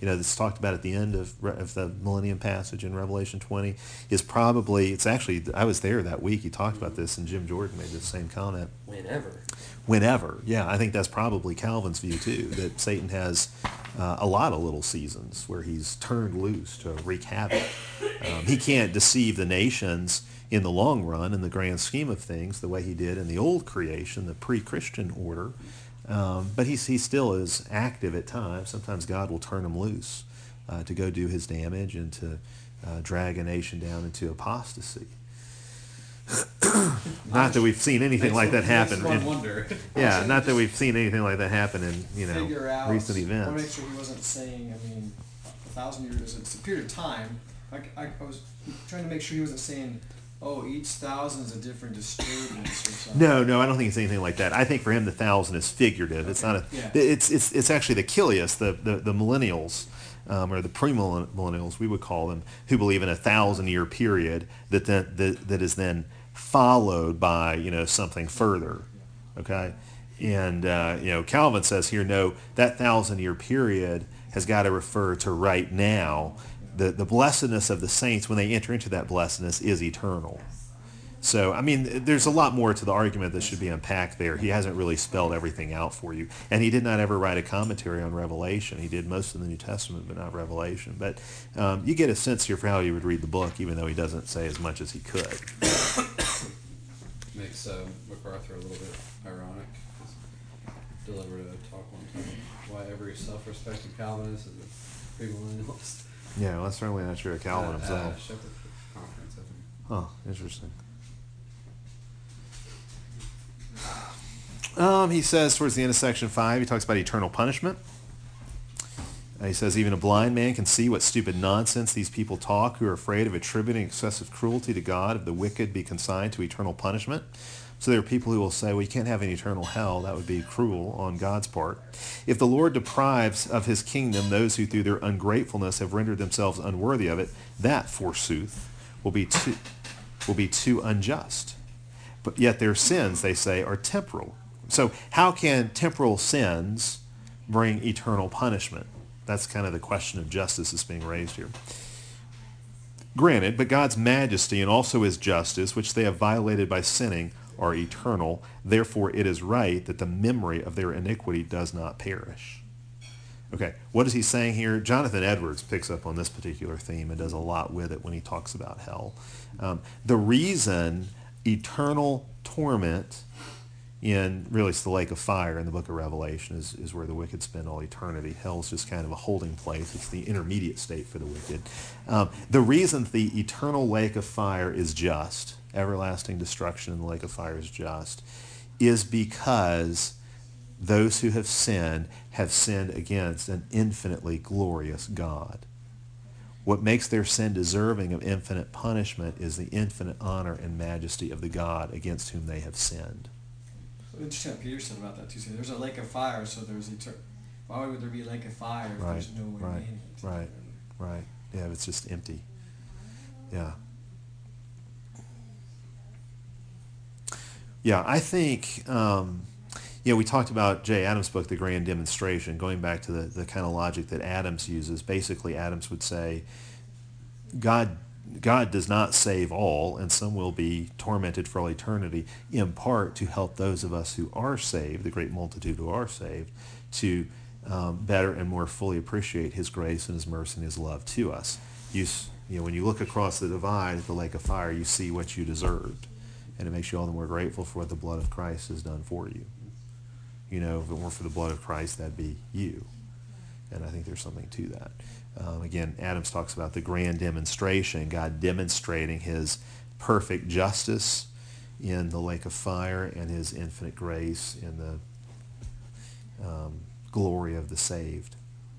that's talked about at the end of the millennium passage in Revelation 20, is probably, it's actually, I was there that week, he talked about this, and Jim Jordan made the same comment. Whenever, yeah, I think that's probably Calvin's view too, that Satan has a lot of little seasons where he's turned loose to wreak havoc. He can't deceive the nations in the long run, in the grand scheme of things, the way he did in the old creation, the pre-Christian order. But he still is active at times. Sometimes God will turn him loose to go do his damage and to drag a nation down into apostasy. Not that we've seen anything like that happen. Yeah, not that we've seen anything like that happen in Figure out, recent I want to make events. sure he wasn't saying, 1,000 years, it's a period of time. I was trying to make sure he wasn't saying, oh, each 1,000 is a different disturbance or something. No, I don't think it's anything like that. I think for him the 1,000 is figurative. It's not a. Yeah. It's actually the Kilius, the millennials, or the premillennials, we would call them, who believe in a 1,000-year period that is then followed by something further. Okay, and Calvin says here, no, that 1,000-year period has got to refer to right now. The blessedness of the saints when they enter into that blessedness is eternal. So, there's a lot more to the argument that should be unpacked there. He hasn't really spelled everything out for you. And he did not ever write a commentary on Revelation. He did most of the New Testament, but not Revelation. But you get a sense here for how he would read the book, even though he doesn't say as much as he could. Makes MacArthur a little bit ironic. He's delivered a talk one time why every self-respecting Calvinist is a premillennialist. Yeah, well, that's certainly not true of Calvin himself. Shepherd Conference, I think. Huh, interesting. He says towards the end of section 5, he talks about eternal punishment. He says, even a blind man can see what stupid nonsense these people talk who are afraid of attributing excessive cruelty to God if the wicked be consigned to eternal punishment. So there are people who will say, well, you can't have an eternal hell. That would be cruel on God's part. If the Lord deprives of his kingdom those who through their ungratefulness have rendered themselves unworthy of it, that, forsooth, will be too unjust. But yet their sins, they say, are temporal. So how can temporal sins bring eternal punishment? That's kind of the question of justice that's being raised here. Granted, but God's majesty and also his justice, which they have violated by sinning, are eternal. Therefore, it is right that the memory of their iniquity does not perish. Okay, what is he saying here? Jonathan Edwards picks up on this particular theme and does a lot with it when he talks about hell. The reason eternal torment in, really it's the lake of fire in the book of Revelation is where the wicked spend all eternity. Hell is just kind of a holding place. It's the intermediate state for the wicked. The reason the eternal lake of fire is just, everlasting destruction in the lake of fire is just, is because those who have sinned against an infinitely glorious God. What makes their sin deserving of infinite punishment is the infinite honor and majesty of the God against whom they have sinned. Interesting what Peter said about that too. So there's a lake of fire, so there's why would there be a lake of fire if there's no way in it? Right. Yeah, it's just empty. Yeah. Yeah, I think, we talked about Jay Adams' book, The Grand Demonstration, going back to the kind of logic that Adams uses. Basically, Adams would say, God does not save all, and some will be tormented for all eternity, in part to help those of us who are saved, the great multitude who are saved, to better and more fully appreciate his grace and his mercy and his love to us. When you look across the divide at the lake of fire, you see what you deserved, and it makes you all the more grateful for what the blood of Christ has done for you. If it weren't for the blood of Christ, that'd be you. And I think there's something to that. Again, Adams talks about the grand demonstration, God demonstrating his perfect justice in the lake of fire and his infinite grace in the glory of the saved.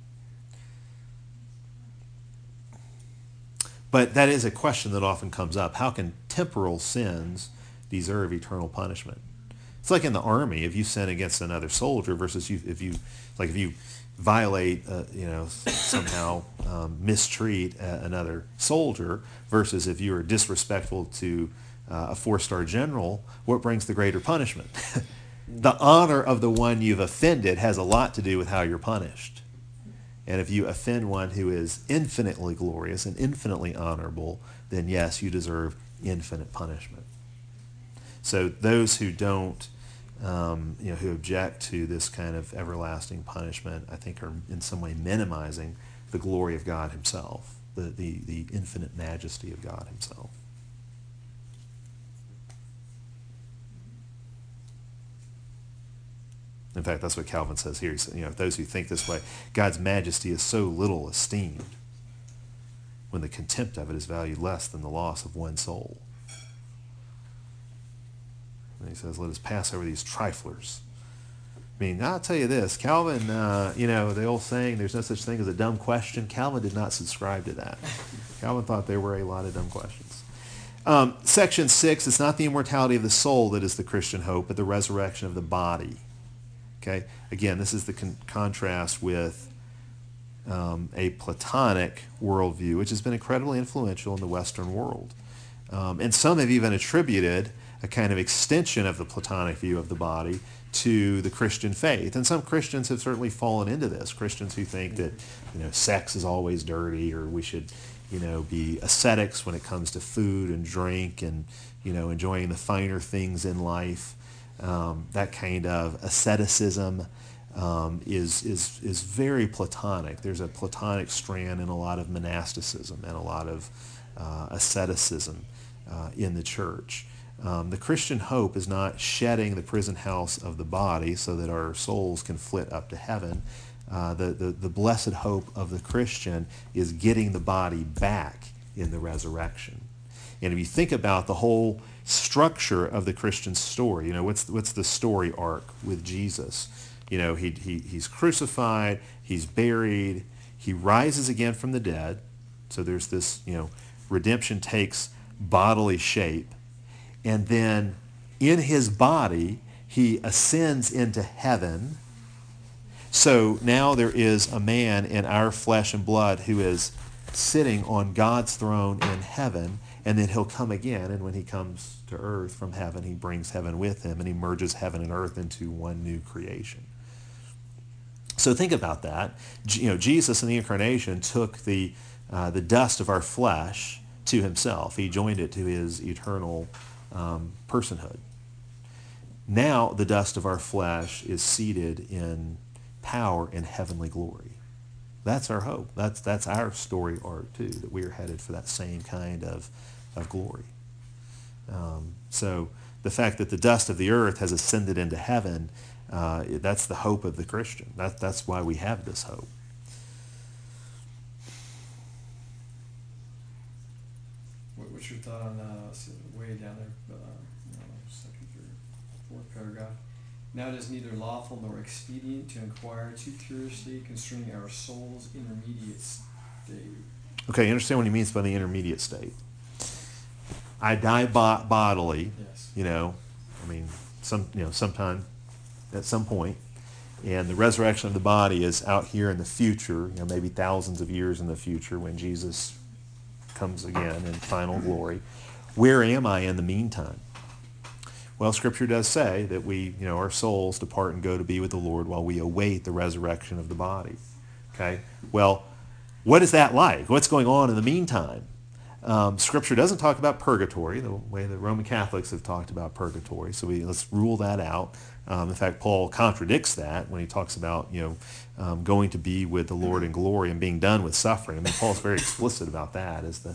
But that is a question that often comes up. How can temporal sins deserve eternal punishment? It's like in the army, if you sin against another soldier versus if you violate, somehow mistreat another soldier versus if you are disrespectful to a 4-star general, what brings the greater punishment? The honor of the one you've offended has a lot to do with how you're punished. And if you offend one who is infinitely glorious and infinitely honorable, then yes, you deserve infinite punishment. So those who don't, who object to this kind of everlasting punishment, I think are in some way minimizing the glory of God himself, the infinite majesty of God himself. In fact, that's what Calvin says here. He said, those who think this way, God's majesty is so little esteemed when the contempt of it is valued less than the loss of one soul. And he says, let us pass over these triflers. I mean, I'll tell you this, Calvin, the old saying, there's no such thing as a dumb question. Calvin did not subscribe to that. Calvin thought there were a lot of dumb questions. Section 6, it's not the immortality of the soul that is the Christian hope, but the resurrection of the body. Okay? Again, this is the contrast with a Platonic worldview, which has been incredibly influential in the Western world. And some have even attributed a kind of extension of the Platonic view of the body to the Christian faith. And some Christians have certainly fallen into this. Christians who think that, sex is always dirty, or we should, be ascetics when it comes to food and drink and, enjoying the finer things in life. That kind of asceticism is very Platonic. There's a Platonic strand in a lot of monasticism and a lot of asceticism in the church. The Christian hope is not shedding the prison house of the body so that our souls can flit up to heaven. The blessed hope of the Christian is getting the body back in the resurrection. And if you think about the whole structure of the Christian story, what's the story arc with Jesus? He's crucified, he's buried, he rises again from the dead. So there's this, redemption takes bodily shape. And then in his body, he ascends into heaven. So now there is a man in our flesh and blood who is sitting on God's throne in heaven, and then he'll come again, and when he comes to earth from heaven, he brings heaven with him, and he merges heaven and earth into one new creation. So think about that. Jesus in the incarnation took the dust of our flesh to himself. He joined it to his eternal personhood. Now the dust of our flesh is seated in power and heavenly glory. That's our hope. That's our story arc too, that we are headed for that same kind of glory. So the fact that the dust of the earth has ascended into heaven, that's the hope of the Christian. That's why we have this hope. What's your thought on way down there, second through fourth paragraph? Now it is neither lawful nor expedient to inquire too curiously concerning our soul's intermediate state. Okay, you understand what he means by the intermediate state. I die bodily. Yes. Sometime at some point, and the resurrection of the body is out here in the future. Maybe thousands of years in the future when Jesus comes again in final glory. Where am I in the meantime? Well, Scripture does say that we, our souls depart and go to be with the Lord while we await the resurrection of the body. Okay? Well, what is that like? What's going on in the meantime? Scripture doesn't talk about purgatory the way the Roman Catholics have talked about purgatory, so let's rule that out. In fact, Paul contradicts that when he talks about going to be with the Lord in glory and being done with suffering. I mean, Paul's very explicit about that as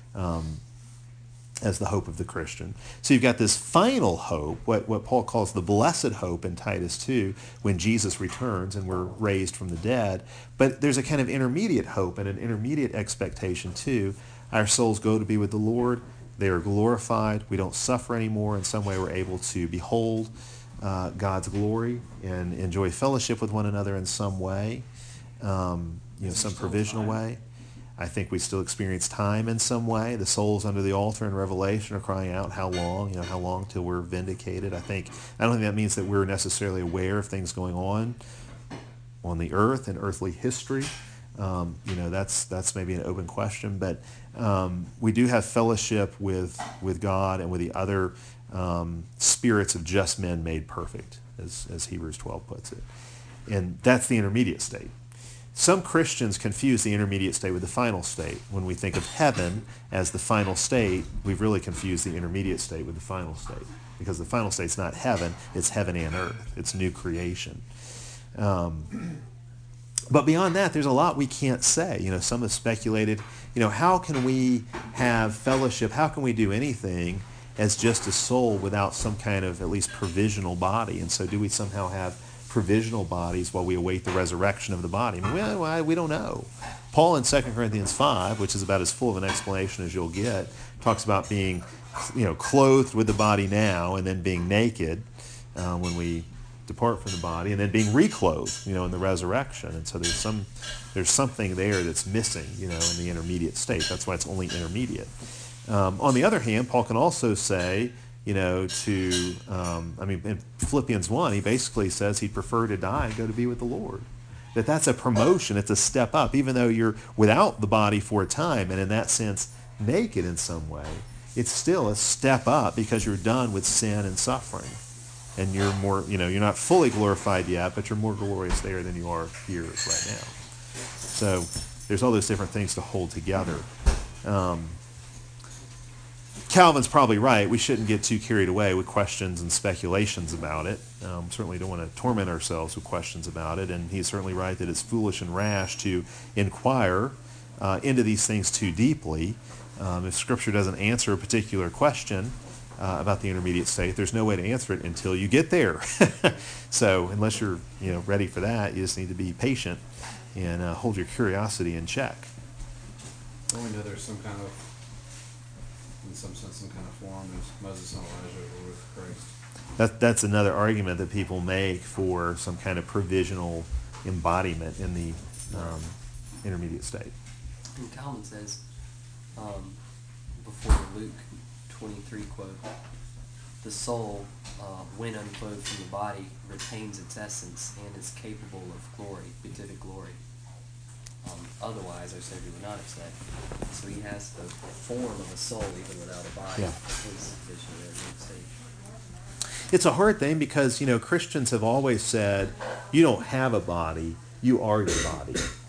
the hope of the Christian. So you've got this final hope, what Paul calls the blessed hope in Titus 2, when Jesus returns and we're raised from the dead. But there's a kind of intermediate hope and an intermediate expectation too. Our souls go to be with the Lord. They are glorified. We don't suffer anymore. In some way, we're able to behold God's glory and enjoy fellowship with one another in some way, some provisional way. I think we still experience time in some way. The souls under the altar in Revelation are crying out, how long? How long till we're vindicated? I don't think that means that we're necessarily aware of things going on the earth and earthly history. That's maybe an open question, but we do have fellowship with God and with the other spirits of just men made perfect, as Hebrews 12 puts it. And that's the intermediate state. some Christians confuse the intermediate state with the final state. When we think of heaven as the final state, we've really confused the intermediate state with the final state. Because the final state's not heaven, it's heaven and earth. It's new creation. But beyond that, there's a lot we can't say. Some have speculated, how can we have fellowship? How can we do anything as just a soul without some kind of at least provisional body? And so do we somehow have provisional bodies while we await the resurrection of the body? We don't know. Paul in 2 Corinthians 5, which is about as full of an explanation as you'll get, talks about being clothed with the body now and then being naked when we depart from the body, and then being reclothed, in the resurrection. And so there's something there that's missing, in the intermediate state. That's why it's only intermediate. On the other hand, Paul can also say, in Philippians 1, he basically says he'd prefer to die and go to be with the Lord. That's a promotion. It's a step up. Even though you're without the body for a time and in that sense naked in some way, it's still a step up because you're done with sin and suffering. And you're more, you're not fully glorified yet, but you're more glorious there than you are here right now. So there's all those different things to hold together. Calvin's probably right. We shouldn't get too carried away with questions and speculations about it. Certainly don't want to torment ourselves with questions about it. And he's certainly right that it's foolish and rash to inquire into these things too deeply. If Scripture doesn't answer a particular question about the intermediate state, there's no way to answer it until you get there. So unless you're ready for that, you just need to be patient and hold your curiosity in check. Well, we know there's some kind of, in some sense, some kind of form. There's Moses and Elijah were with Christ. That's another argument that people make for some kind of provisional embodiment in the intermediate state. And Calvin says, before the Luke 23 quote, the soul, when unclothed from the body, retains its essence and is capable of glory, beatific glory. Otherwise, our Savior would not have said. So he has the form of a soul even without a body. Yeah. His vision there at that stage. It's a hard thing because, Christians have always said, you don't have a body, you are your body.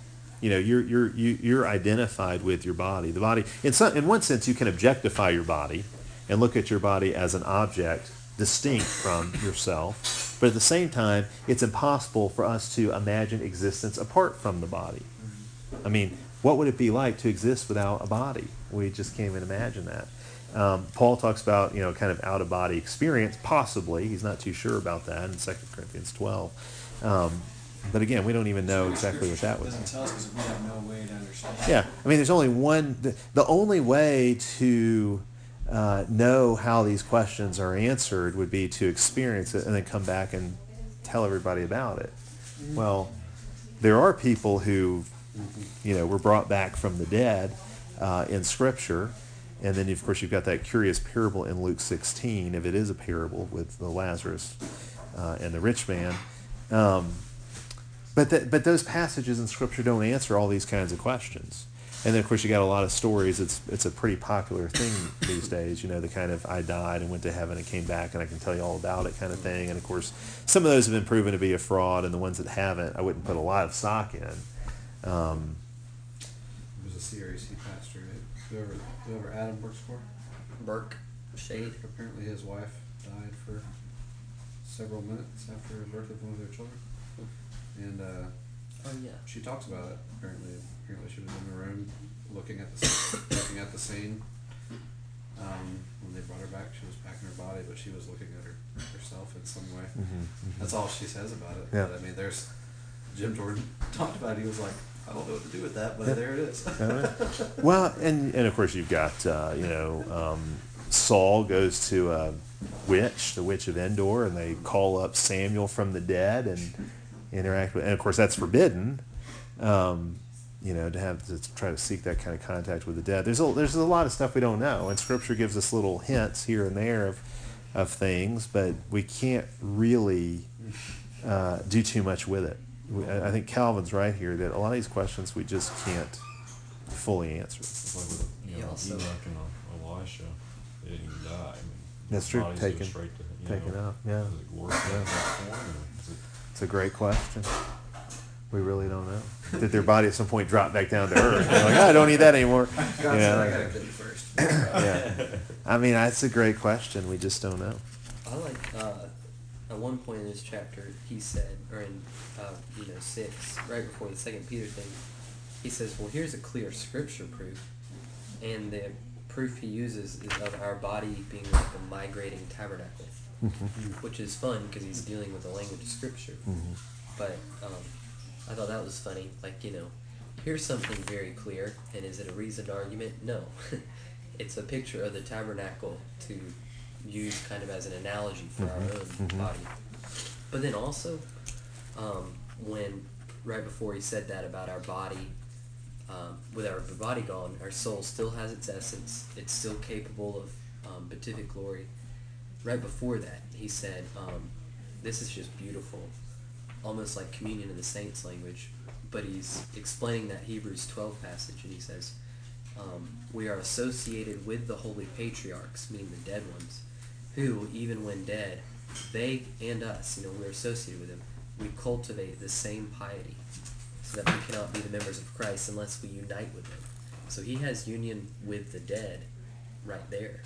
You're identified with your body. The body, in one sense, you can objectify your body and look at your body as an object distinct from yourself. But at the same time, it's impossible for us to imagine existence apart from the body. I mean, what would it be like to exist without a body? We just can't even imagine that. Paul talks about, kind of out-of-body experience, possibly. He's not too sure about that in 2 Corinthians 12. But again, we don't even know exactly what that It was. doesn't tell us because we have no way to understand. Yeah, I mean, there's only one. The only way to know how these questions are answered would be to experience it and then come back and tell everybody about it. Well, there are people who, were brought back from the dead in Scripture. And then, of course, you've got that curious parable in Luke 16, if it is a parable, with the Lazarus and the rich man. But those passages in Scripture don't answer all these kinds of questions. And then, of course, you got a lot of stories. It's a pretty popular thing these days, the kind of I died and went to heaven and came back and I can tell you all about it kind of thing. And, of course, some of those have been proven to be a fraud, and the ones that haven't, I wouldn't put a lot of stock in. There's a series he pastored. Whoever Adam works for, Burke, Shade. apparently his wife died for several minutes after the birth of one of their children. And Oh yeah. she talks about it. Apparently she was in the room looking at the scene. When they brought her back, she was packing her body, but she was looking at herself in some way. That's all she says about it. Yeah. But I mean, there's Jim Jordan talked about it. He was like, I don't know what to do with that, but there it is. Well, and of course you've got Saul goes to a witch, the witch of Endor, and they call up Samuel from the dead and interact with, and of course that's forbidden. To try to seek that kind of contact with the dead. There's a lot of stuff we don't know, and Scripture gives us little hints here and there of things, but we can't really do too much with it. I think Calvin's right here that a lot of these questions we just can't fully answer. It's like with, He also- Enoch and Elisha, they didn't even die. I mean, That's true. bodies go Taken straight to, up. Yeah, Is it glorified in that form, or is it it's a great question. We really don't know. that their body at some point dropped back down to earth. They're like, I don't need that anymore. God You said know, I gotta get it first. yeah. I mean, that's a great question. We just don't know. I like at one point in this chapter he said, or in 6, right before the 2 Peter thing, he says, well, here's a clear scripture proof, and the proof he uses is of our body being like a migrating tabernacle, which is fun because he's dealing with the language of scripture. But I thought that was funny. Like, here's something very clear, and is it a reasoned argument? No. It's a picture of the tabernacle to use kind of as an analogy for our own body. But then also, when right before he said that about our body, with our body gone, our soul still has its essence. It's still capable of beatific glory. Right before that, he said, this is just beautiful, almost like communion of the saints language. But he's explaining that Hebrews 12 passage, and he says, we are associated with the holy patriarchs, meaning the dead ones, who, even when dead, they and us, we're associated with them, we cultivate the same piety, so that we cannot be the members of Christ unless we unite with them. So he has union with the dead right there,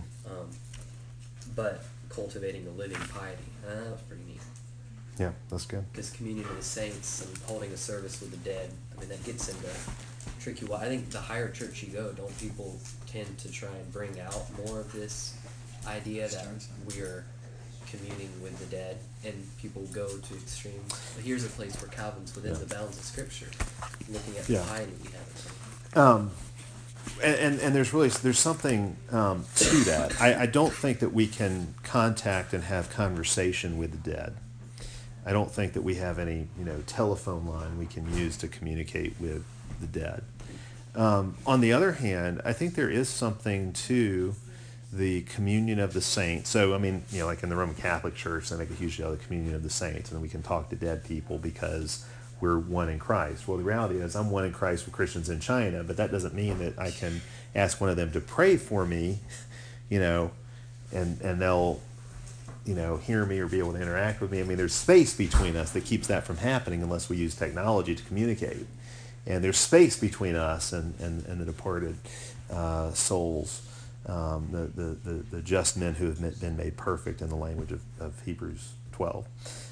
but cultivating a living piety. That was pretty neat. Yeah, that's good. This communion of the saints and holding a service with the dead, that gets into tricky. I think the higher church you go, don't people tend to try and bring out more of this idea that we are communing with the dead, and people go to extremes? But here's a place where Calvin's within the bounds of Scripture, looking at the piety we have. And there's something to that. I don't think that we can contact and have conversation with the dead. I don't think that we have any telephone line we can use to communicate with the dead. On the other hand, I think there is something to the communion of the saints. So, like in the Roman Catholic Church, they make a huge deal of the communion of the saints, and then we can talk to dead people because we're one in Christ. Well, the reality is I'm one in Christ with Christians in China, but that doesn't mean that I can ask one of them to pray for me, and they'll, hear me or be able to interact with me. There's space between us that keeps that from happening unless we use technology to communicate. And there's space between us and the departed souls, the just men who have been made perfect in the language of Hebrews 12.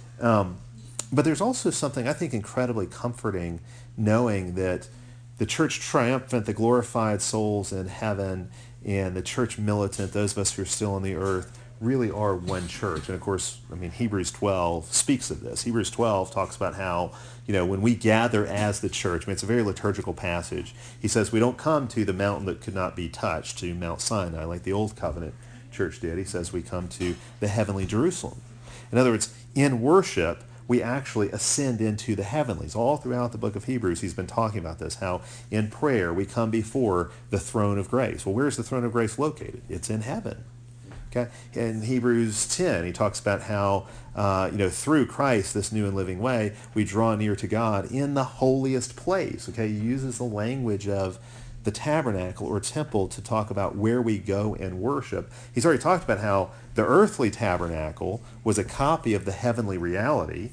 But there's also something, I think, incredibly comforting knowing that the church triumphant, the glorified souls in heaven, and the church militant, those of us who are still on the earth, really are one church. And of course, Hebrews 12 speaks of this. Hebrews 12 talks about how, when we gather as the church, it's a very liturgical passage. He says we don't come to the mountain that could not be touched, to Mount Sinai, like the Old Covenant church did. He says we come to the heavenly Jerusalem. In other words, in worship, we actually ascend into the heavenlies. All throughout the book of Hebrews, he's been talking about this, how in prayer we come before the throne of grace. Well, where's the throne of grace located? It's in heaven. Okay? In Hebrews 10, he talks about how, through Christ, this new and living way, we draw near to God in the holiest place. Okay? He uses the language of the tabernacle or temple to talk about where we go and worship. He's already talked about how the earthly tabernacle was a copy of the heavenly reality,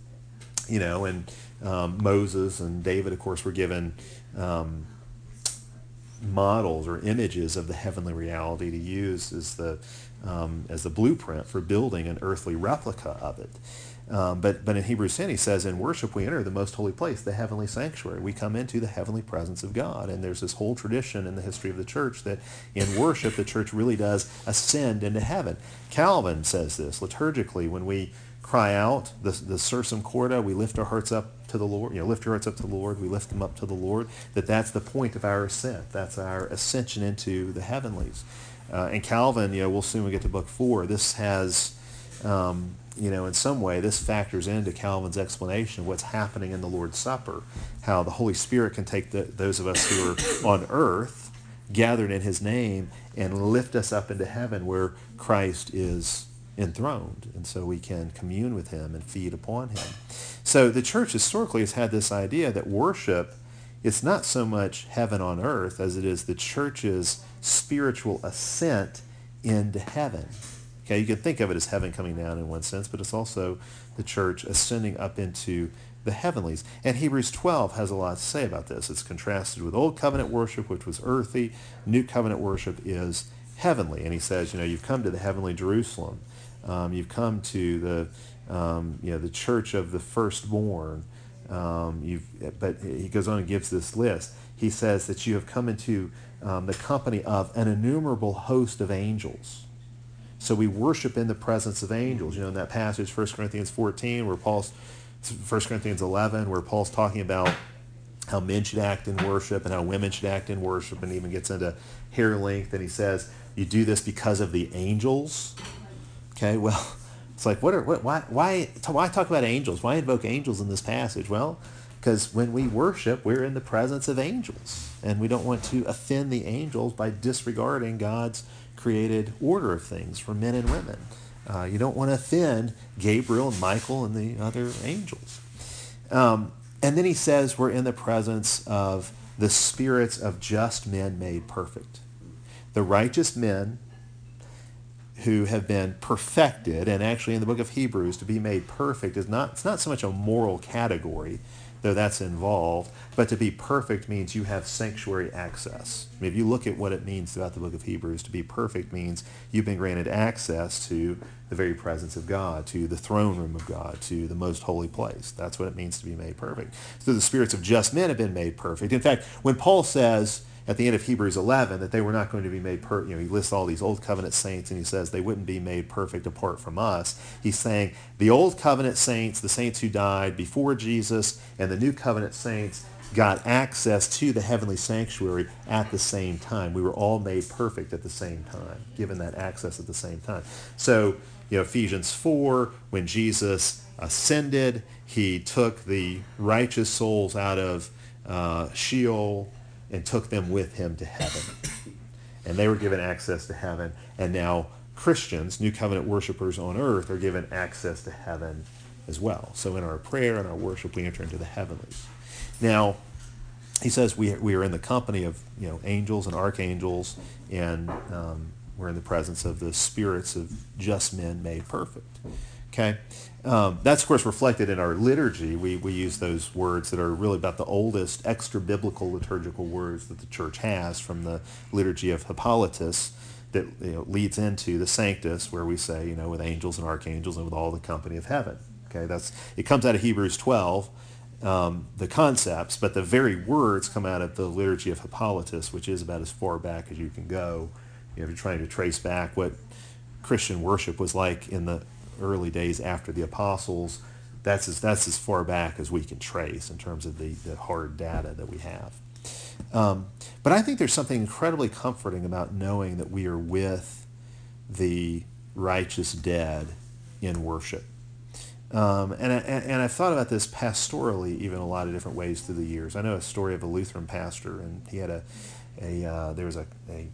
and Moses and David, of course, were given models or images of the heavenly reality to use as the blueprint for building an earthly replica of it. But in Hebrews 10, he says, in worship we enter the most holy place, the heavenly sanctuary. We come into the heavenly presence of God. And there's this whole tradition in the history of the church that in worship, the church really does ascend into heaven. Calvin says this liturgically when we cry out, the Sursum Corda, we lift our hearts up to the Lord, lift your hearts up to the Lord, we lift them up to the Lord, that's the point of our ascent. That's our ascension into the heavenlies. And Calvin, we'll soon get to book 4, this has, in some way, this factors into Calvin's explanation of what's happening in the Lord's Supper, how the Holy Spirit can take those of us who are on earth, gathered in his name, and lift us up into heaven where Christ is enthroned, and so we can commune with him and feed upon him. So the church historically has had this idea that worship, it's not so much heaven on earth as it is the church's spiritual ascent into heaven. Okay, you can think of it as heaven coming down in one sense, but it's also the church ascending up into the heavenlies. And Hebrews 12 has a lot to say about this. It's contrasted with Old Covenant worship, which was earthy. New Covenant worship is heavenly. And he says, you've come to the heavenly Jerusalem. You've come to the church of the firstborn. But he goes on and gives this list. He says that you have come into the company of an innumerable host of angels. So we worship in the presence of angels. In that passage, 1 Corinthians 14, 1 Corinthians 11, where Paul's talking about how men should act in worship and how women should act in worship, and even gets into hair length, and he says, you do this because of the angels. Okay, well, it's like, why talk about angels? Why invoke angels in this passage? Well, because when we worship, we're in the presence of angels, and we don't want to offend the angels by disregarding God's created order of things for men and women. You don't want to offend Gabriel and Michael and the other angels. And then he says we're in the presence of the spirits of just men made perfect. The righteous men who have been perfected, and actually in the book of Hebrews, to be made perfect it's not so much a moral category, though that's involved, but to be perfect means you have sanctuary access. I mean, if you look at what it means throughout the book of Hebrews, to be perfect means you've been granted access to the very presence of God, to the throne room of God, to the most holy place. That's what it means to be made perfect. So the spirits of just men have been made perfect. In fact, when Paul says at the end of Hebrews 11 that they were not going to be made perfect, he lists all these old covenant saints and he says they wouldn't be made perfect apart from us. He's saying the old covenant saints, the saints who died before Jesus, and the new covenant saints got access to the heavenly sanctuary at the same time. We were all made perfect at the same time, given that access at the same time. So, Ephesians 4, when Jesus ascended, he took the righteous souls out of Sheol and took them with him to heaven. And they were given access to heaven. And now Christians, New Covenant worshipers on earth, are given access to heaven as well. So in our prayer and our worship, we enter into the heavenlies. Now, he says we are in the company of angels and archangels, and we're in the presence of the spirits of just men made perfect. Okay? That's, of course, reflected in our liturgy. We use those words that are really about the oldest extra-biblical liturgical words that the church has from the liturgy of Hippolytus that leads into the Sanctus, where we say, with angels and archangels and with all the company of heaven. Okay, it comes out of Hebrews 12, the concepts, but the very words come out of the liturgy of Hippolytus, which is about as far back as you can go. If you're trying to trace back what Christian worship was like in the early days after the apostles, that's as far back as we can trace in terms of the hard data that we have. But I think there's something incredibly comforting about knowing that we are with the righteous dead in worship. And I've thought about this pastorally even a lot of different ways through the years. I know a story of a Lutheran pastor, and he had there was a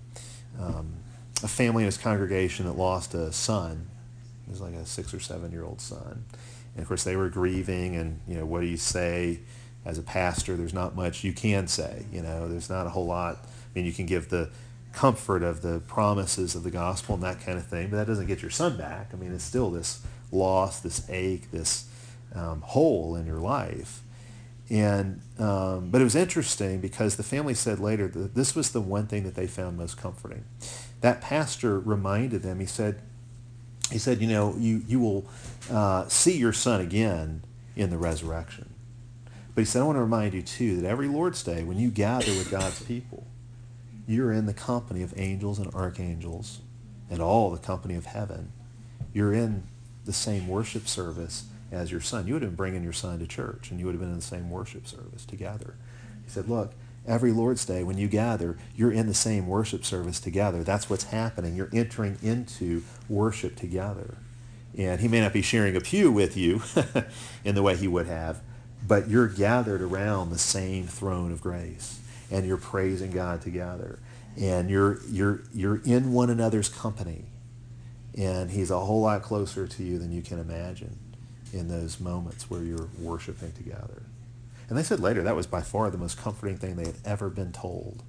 family in his congregation that lost a son. It was like a 6 or 7 year old son. And of course they were grieving, and what do you say as a pastor? There's not much you can say. There's not a whole lot. I mean, you can give the comfort of the promises of the gospel and that kind of thing, but that doesn't get your son back. I mean, it's still this loss, this ache, this hole in your life. And but it was interesting because the family said later that this was the one thing that they found most comforting. That pastor reminded them, he said, you will see your son again in the resurrection. But he said, I want to remind you too that every Lord's Day, when you gather with God's people, you're in the company of angels and archangels and all the company of heaven. You're in the same worship service as your son. You would have been bringing your son to church, and you would have been in the same worship service together. He said, look, every Lord's Day when you gather, you're in the same worship service together. That's what's happening. You're entering into worship together. And he may not be sharing a pew with you in the way he would have, but you're gathered around the same throne of grace, and you're praising God together, and you're in one another's company. And he's a whole lot closer to you than you can imagine in those moments where you're worshiping together. And they said later that was by far the most comforting thing they had ever been told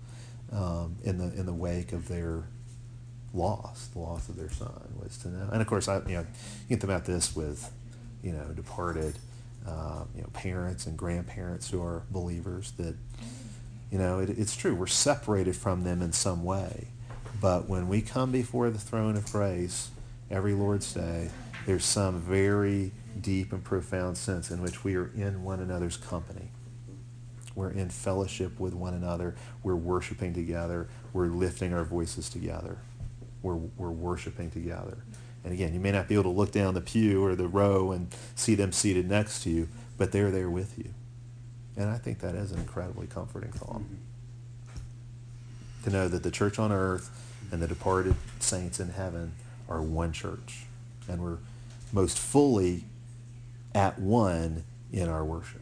in the wake of their loss, the loss of their son, was to know. And of course, you can think about this with departed parents and grandparents who are believers, that, it's true, we're separated from them in some way. But when we come before the throne of grace every Lord's Day, there's some very deep and profound sense in which we are in one another's company. We're in fellowship with one another. We're worshiping together. We're lifting our voices together. We're worshiping together. And again, you may not be able to look down the pew or the row and see them seated next to you, but they're there with you. And I think that is an incredibly comforting thought. To know that the church on earth and the departed saints in heaven are one church. And we're most fully at one in our worship.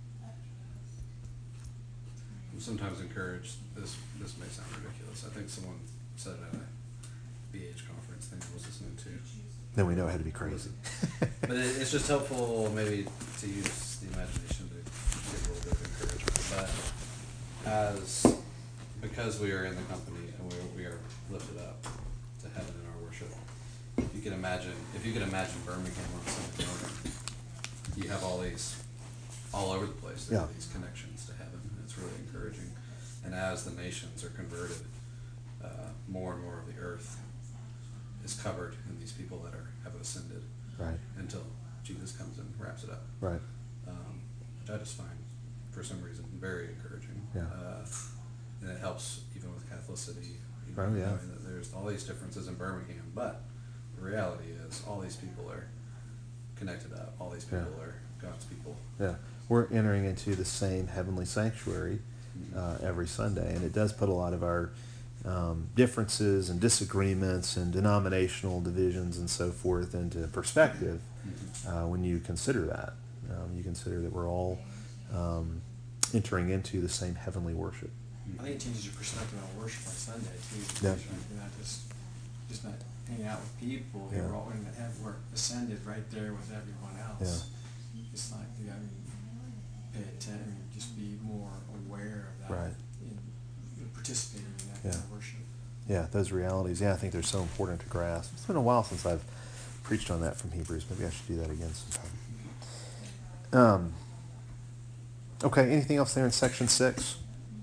I'm sometimes encouraged, this may sound ridiculous, I think someone said it at a BH conference thing I was listening to. Then we know how to be crazy. But it's just helpful maybe to use the imagination to give a little bit of encouragement. But because we are in the company and we are lifted up to heaven in our worship, if you could imagine Birmingham on Sunday morning, you have all over the place, there are these connections to heaven, and it's really encouraging. And as the nations are converted, more and more of the earth is covered in these people that have ascended, Right. until Jesus comes and wraps it up. Right. Which I just find, for some reason, very encouraging. Yeah. And it helps even with Catholicity. Oh, yeah. Knowing that there's all these differences in Birmingham, but the reality is all these people are connected up. All these people are God's people. Yeah. We're entering into the same heavenly sanctuary every Sunday, and it does put a lot of our differences and disagreements and denominational divisions and so forth into perspective when you consider that. You consider that we're all entering into the same heavenly worship. I think it changes your perspective on worship on Sunday too. Yeah. You're not just not hanging out with people. Yeah. We're all going to have we're ascended right there with everyone else. It's like you got to pay attention, just be more aware of that. Right. And participating in that kind of worship. Yeah, those realities. Yeah, I think they're so important to grasp. It's been a while since I've preached on that from Hebrews. Maybe I should do that again sometime. Okay, anything else there in section 6?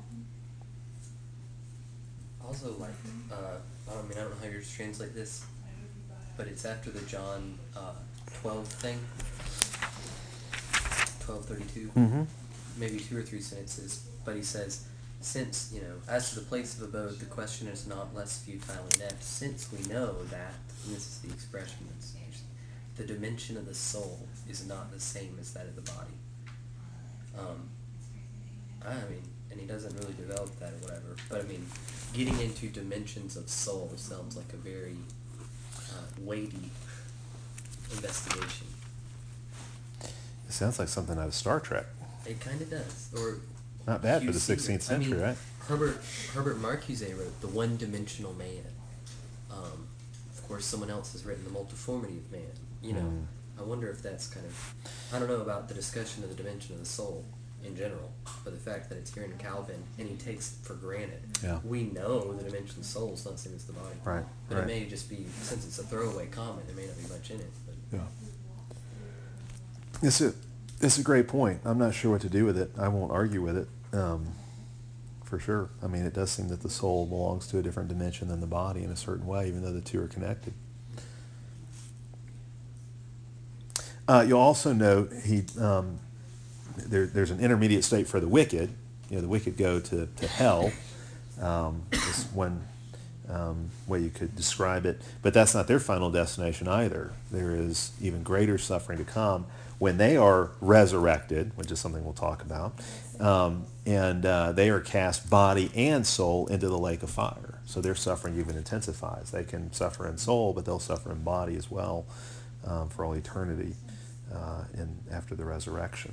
Also, like, I don't know how yours translate this, but it's after the John 12 thing, 12:32, maybe 2 or 3 sentences, but he says, since, as to the place of abode, the question is not less futile and inept, since we know that, and this is the expression that's used, the dimension of the soul is not the same as that of the body. And he doesn't really develop that or whatever, but getting into dimensions of soul sounds like a very weighty investigation. It sounds like something out of Star Trek. It kind of does. Or Not bad for the QC. 16th century, right? Herbert Marcuse wrote The One-Dimensional Man. Of course, someone else has written The Multiformity of Man. I wonder if that's kind of... I don't know about the discussion of the dimension of the soul in general, but the fact that it's here in Calvin, and he takes it for granted. Yeah. We know the dimension of the soul is not the same as the body. Right, But right. it may just be, since it's a throwaway comment, there may not be much in it. But Yeah. It's a great point. I'm not sure what to do with it. I won't argue with it, for sure. It does seem that the soul belongs to a different dimension than the body in a certain way, even though the two are connected. You'll also note there's an intermediate state for the wicked. The wicked go to hell. Is one way you could describe it. But that's not their final destination either. There is even greater suffering to come when they are resurrected, which is something we'll talk about, and they are cast body and soul into the lake of fire. So their suffering even intensifies. They can suffer in soul, but they'll suffer in body as well for all eternity after the resurrection.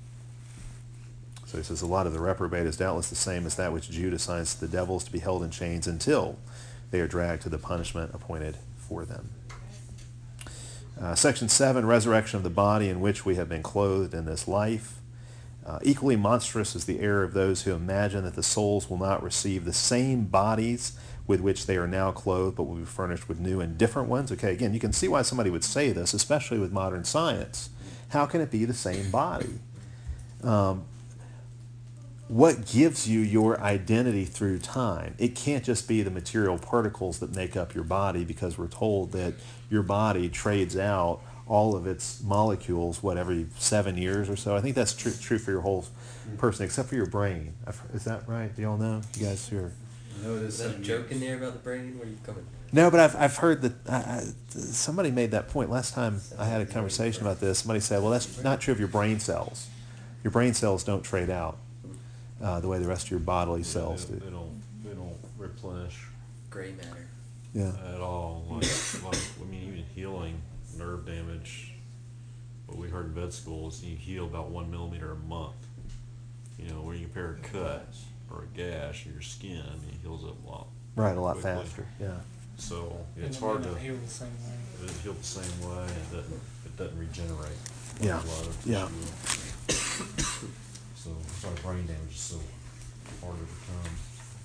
So he says, a lot of the reprobate is doubtless the same as that which Jude assigns to the devils to be held in chains until they are dragged to the punishment appointed for them. Section 7, resurrection of the body in which we have been clothed in this life. Equally monstrous is the error of those who imagine that the souls will not receive the same bodies with which they are now clothed, but will be furnished with new and different ones. Okay, again, you can see why somebody would say this, especially with modern science. How can it be the same body? What gives you your identity through time? It can't just be the material particles that make up your body, because we're told that your body trades out all of its molecules, every 7 years or so. I think that's true for your whole person, except for your brain. Is that right? Do y'all know? You guys here? Is that a joke in there about the brain? Where are you coming? No, but I've heard that somebody made that point last time I had a conversation about this. Somebody said, well, that's not true of your brain cells. Your brain cells don't trade out the way the rest of your bodily cells do. They don't replenish Gray matter. Yeah. at all. Even healing nerve damage, what we heard in vet school is you heal about 1 millimeter a month. Where you compare a cut or a gash in your skin, it heals up a lot. Right, a lot quickly. faster. Yeah. So And it's it may hard not to heal the same way. heal the same way. It doesn't regenerate. like Yeah. a lot of Yeah. tissue. So that's why brain damage is so hard to overcome.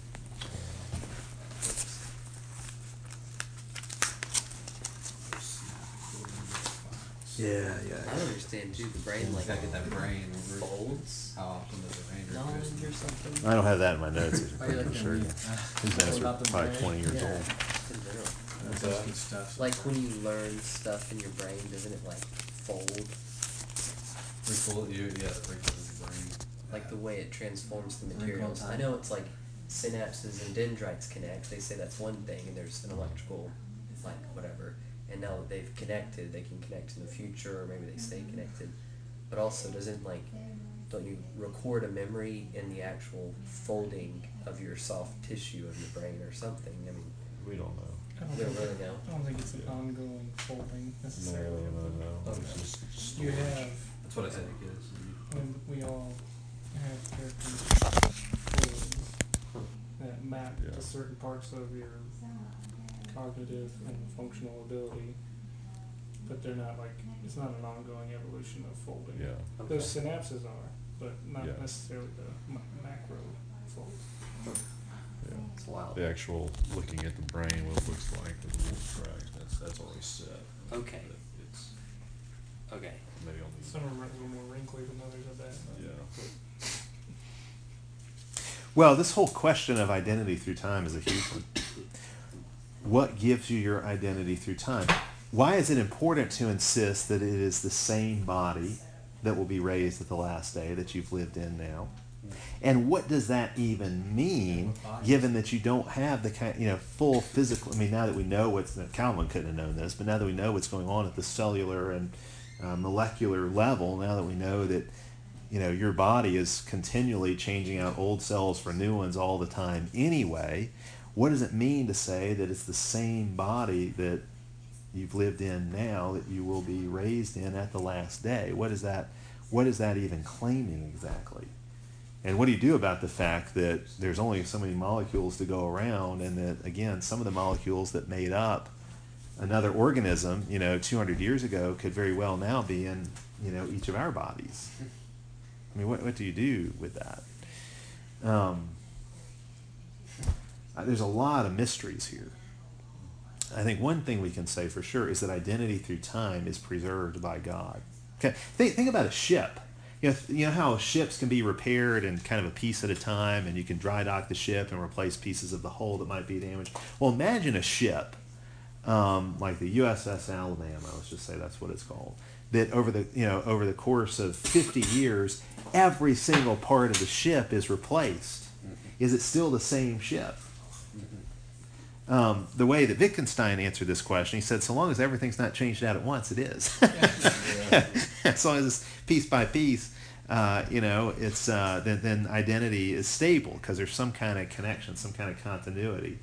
Yeah, I don't understand too. The brain like Gotta get that brain over. folds How often does the brain knowledge reproduce? or something. I don't have that in my notes. Oh, you're I'm looking sure. at me. His notes are About the probably brain? 20 years Yeah, old. just in general. What's That's that? good stuff. Like when you learn stuff in your brain, doesn't it like fold? Wrinkle, yeah, the wrinkles in the brain. Like the way it transforms the Wrinkle materials. time. I know it's like synapses and dendrites connect. They say that's one thing, and there's an electrical, like whatever. And now that they've connected, they can connect in the future, or maybe they stay connected. But also, don't you record a memory in the actual folding of your soft tissue of your brain or something? I mean, We don't know. we don't really know. I don't think it's an ongoing folding necessarily. No. Okay. It's just You storage. have, That's what I think it is. when we all have characteristics that map Yeah. to certain parts of your cognitive and functional ability, but they're not like, it's not an ongoing evolution of folding. Yeah. Okay. Those synapses are, but not Yeah. necessarily the macro folds. Yeah. It's wild. The actual looking at the brain, what it looks like with the wolf track, that's already set. Okay. But it's Okay. maybe on Some are a little more wrinkly than others, I bet. the, yeah. Well, this whole question of identity through time is a huge one. What gives you your identity through time? Why is it important to insist that it is the same body that will be raised at the last day that you've lived in now? And what does that even mean, given that you don't have the kind, full physical? I mean, now that we know Calvin couldn't have known this, but now that we know what's going on at the cellular and molecular level, now that we know that, your body is continually changing out old cells for new ones all the time anyway, what does it mean to say that it's the same body that you've lived in now that you will be raised in at the last day? What is that even claiming exactly? And what do you do about the fact that there's only so many molecules to go around, and that, again, some of the molecules that made up another organism, 200 years ago could very well now be in, each of our bodies? I mean, what do you do with that? There's a lot of mysteries here. I think one thing we can say for sure is that identity through time is preserved by God. Okay, think about a ship. You know how ships can be repaired in kind of a piece at a time, and you can dry dock the ship and replace pieces of the hull that might be damaged. Well, imagine a ship like the USS Alabama. Let's just say that's what it's called. That over the course of 50 years, every single part of the ship is replaced. Is it still the same ship? The way that Wittgenstein answered this question, he said, so long as everything's not changed out at once, it is. As long as it's piece by piece, it's then identity is stable because there's some kind of connection, some kind of continuity.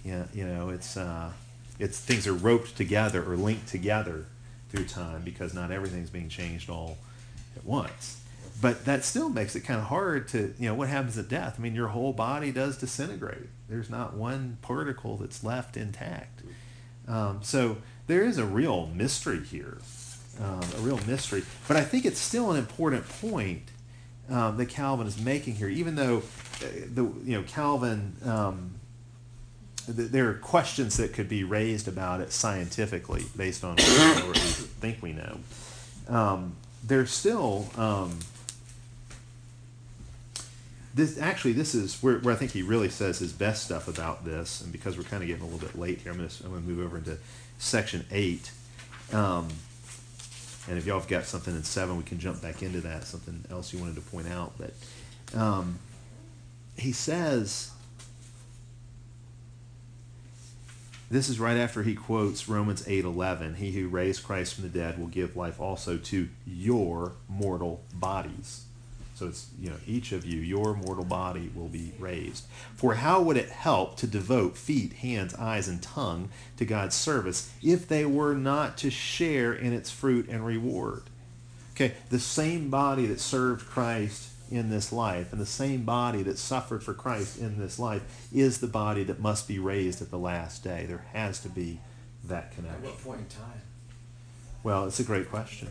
It's things are roped together or linked together through time because not everything's being changed all at once. But that still makes it kind of hard to, what happens at death? I mean, your whole body does disintegrate. There's not one particle that's left intact. So there is a real mystery here, a real mystery. But I think it's still an important point that Calvin is making here, even though Calvin, there are questions that could be raised about it scientifically based on what we think we know. there's still this is where I think he really says his best stuff about this, and because we're kind of getting a little bit late here, I'm gonna move over into section 8. And if y'all have got something in 7, we can jump back into that. Something else you wanted to point out, but he says, this is right after he quotes Romans 8:11. He who raised Christ from the dead will give life also to your mortal bodies. So it's, each of you, your mortal body will be raised. For how would it help to devote feet, hands, eyes, and tongue to God's service if they were not to share in its fruit and reward? Okay, the same body that served Christ in this life and the same body that suffered for Christ in this life is the body that must be raised at the last day. There has to be that At connection. what point in time? Well, it's a great question.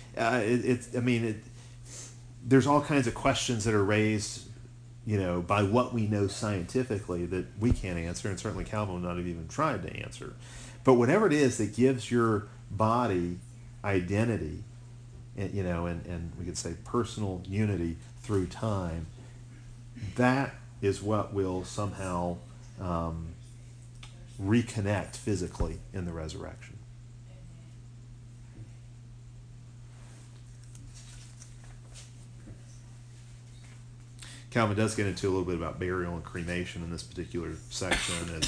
There's all kinds of questions that are raised, by what we know scientifically that we can't answer, and certainly Calvin would not have even tried to answer. But whatever it is that gives your body identity, and we could say personal unity through time, that is what will somehow reconnect physically in the resurrection. Calvin does get into a little bit about burial and cremation in this particular section, and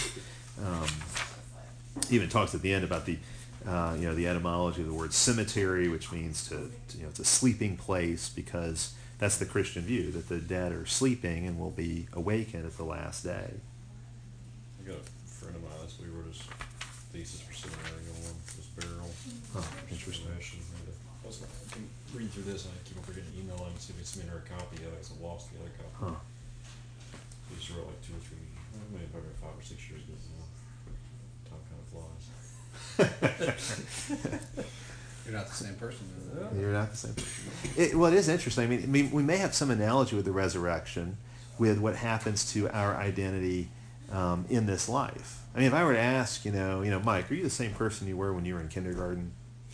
he even talks at the end about the etymology of the word cemetery, which means it's a sleeping place, because that's the Christian view, that the dead are sleeping and will be awakened at the last day. I got a friend of mine, that's what he wrote his thesis for seminary on, was burial. Oh, interesting. Cremation. I was reading through this, and I keep on forgetting to email him and see if he sent me her a copy of it, because I lost the other copy. Huh. He just wrote like 2 or 3, maybe probably 5 or 6 years ago now. Time kind of flies. You're not the same person. You're not the same person. It is interesting. I mean, we may have some analogy with the resurrection, with what happens to our identity in this life. I mean, if I were to ask, Mike, are you the same person you were when you were in kindergarten?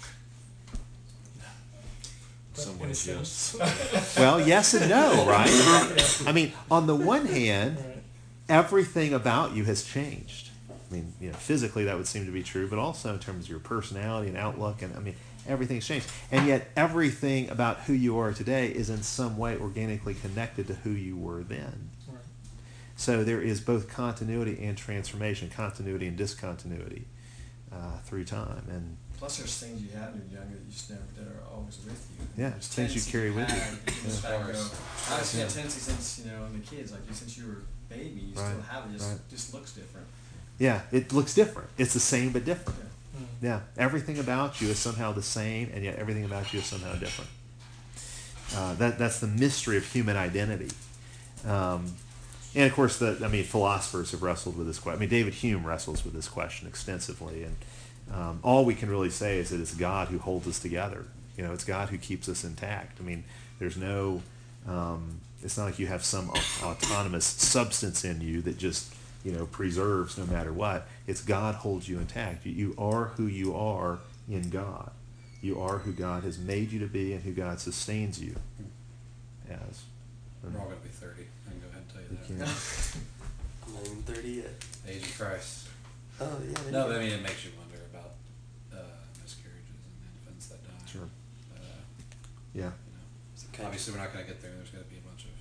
Some ways, yes. Well, yes and no, right? I mean, on the one hand, everything about you has changed. I mean, physically that would seem to be true, but also in terms of your personality and outlook, and everything's changed. And yet everything about who you are today is in some way organically connected to who you were then. Right. So there is both continuity and transformation, continuity and discontinuity through time. And Plus, there's things you had when you're younger that you just never did are always with you. Yeah, There's things you tendencies carry with you. had that just Yeah. kinda go. I've seen Yeah. a tendency since in the kids, like since you were a baby, you Right, still have it. right. Just looks different. yeah, it looks different. It's the same but different. Yeah. Mm. Yeah, everything about you is somehow the same, and yet everything about you is somehow different. That's the mystery of human identity. And of course, philosophers have wrestled with this question. David Hume wrestles with this question extensively, and all we can really say is that it's God who holds us together. It's God who keeps us intact. There's no, it's not like you have some autonomous substance in you that just, preserves no matter what. It's God holds you intact. You are who you are in God. You are who God has made you to be and who God sustains you as. We're all going to be 30. I can go ahead and tell you You that. can't- I'm not even 30 yet. Age of Christ. Oh, yeah. there No, you but go. it makes you wonder about miscarriages and infants that die. Sure. You Yeah. know, It's kind of- obviously, we're not going to get there. There's going to be a bunch of,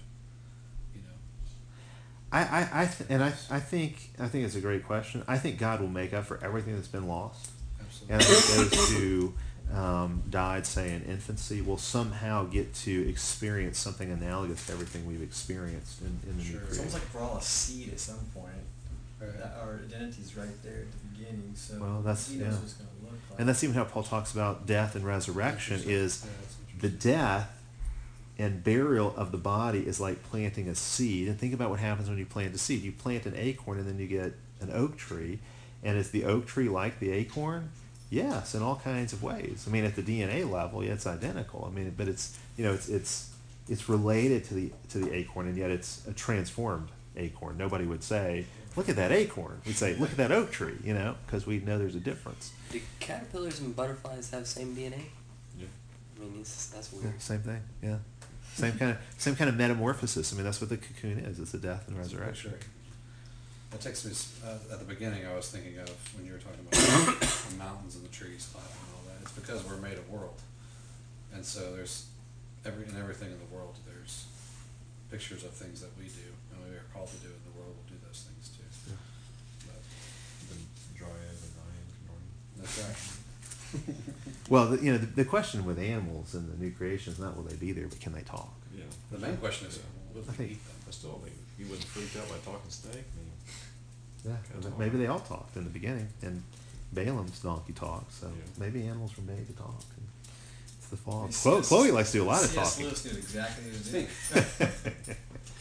I think it's a great question. I think God will make up for everything that's been lost. absolutely. And I think those who died, say, in infancy, will somehow get to experience something analogous to everything we've experienced in the new Sure. It's almost creation. like we're all a seed at some point. Right. That our identity's right there at the beginning. So Well, that's- he knows yeah. what it's going to look like. And that's even how Paul talks about death and resurrection, is Yeah, that's the interesting. death and burial of the body is like planting a seed. And think about what happens when you plant a seed. You plant an acorn and then you get an oak tree. And is the oak tree like the acorn? Yes, in all kinds of ways. At the DNA level, yeah, it's identical. But it's it's related to the acorn, and yet it's a transformed acorn. Nobody would say, "Look at that acorn." We'd say, "Look at that oak tree," because we know there's a difference. Do caterpillars and butterflies have same DNA? Yeah. I mean, that's Yeah, weird. same thing. Yeah. Same kind of metamorphosis. I mean, that's what the cocoon is. It's the death and resurrection. That takes me, at the beginning I was thinking of when you were talking about the mountains and the trees clapping and all that. It's because we're made of world. And so there's everything in the world, there's pictures of things that we do, and we are called to do, and the world will do those things too. Yeah. But The dryads and naiads and Norman. that's right. Well, the question with animals and the new creation is not will they be there, but can they talk? Yeah. The main question is, will I we think- eat them? I still think he wasn't freaked out by talking snake. I mean, Yeah. Can talk. Maybe they all talked in the beginning, and Balaam's donkey talked. So Yeah. maybe animals were made to talk. And it's the fall. Maybe Chloe, C.S. Chloe likes to do a lot of C.S. talking. Lewis knew exactly what to Speak. do.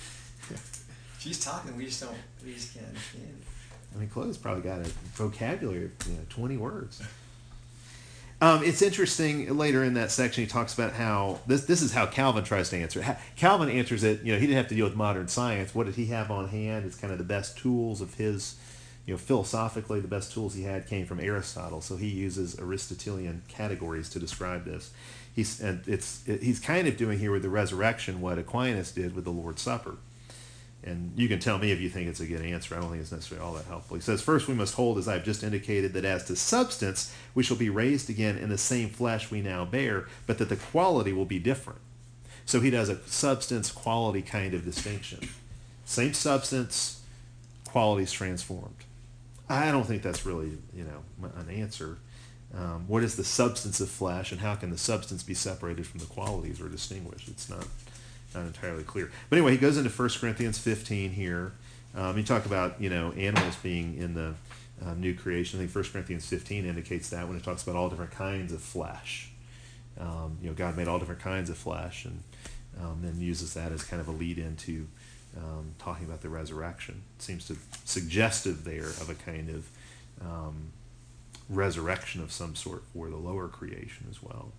She's talking, we just can't understand it. I mean, Chloe's probably got a vocabulary of 20 words. It's interesting, later in that section, he talks about how, this is how Calvin tries to answer it. Calvin answers it, he didn't have to deal with modern science. What did he have on hand? It's kind of the best tools of his, philosophically, the best tools he had came from Aristotle. So he uses Aristotelian categories to describe this. He's kind of doing here with the resurrection what Aquinas did with the Lord's Supper. And you can tell me if you think it's a good answer. I don't think it's necessarily all that helpful. He says, first we must hold, as I've just indicated, that as to substance, we shall be raised again in the same flesh we now bear, but that the quality will be different. So he does a substance-quality kind of distinction. Same substance, quality's transformed. I don't think that's really, an answer. What is the substance of flesh, and how can the substance be separated from the qualities or distinguished? It's not entirely clear. But anyway, he goes into 1 Corinthians 15 here. He talked about, animals being in the new creation. I think 1 Corinthians 15 indicates that when it talks about all different kinds of flesh. God made all different kinds of flesh, and then uses that as kind of a lead into talking about the resurrection. It seems to suggestive there of a kind of resurrection of some sort for the lower creation as well.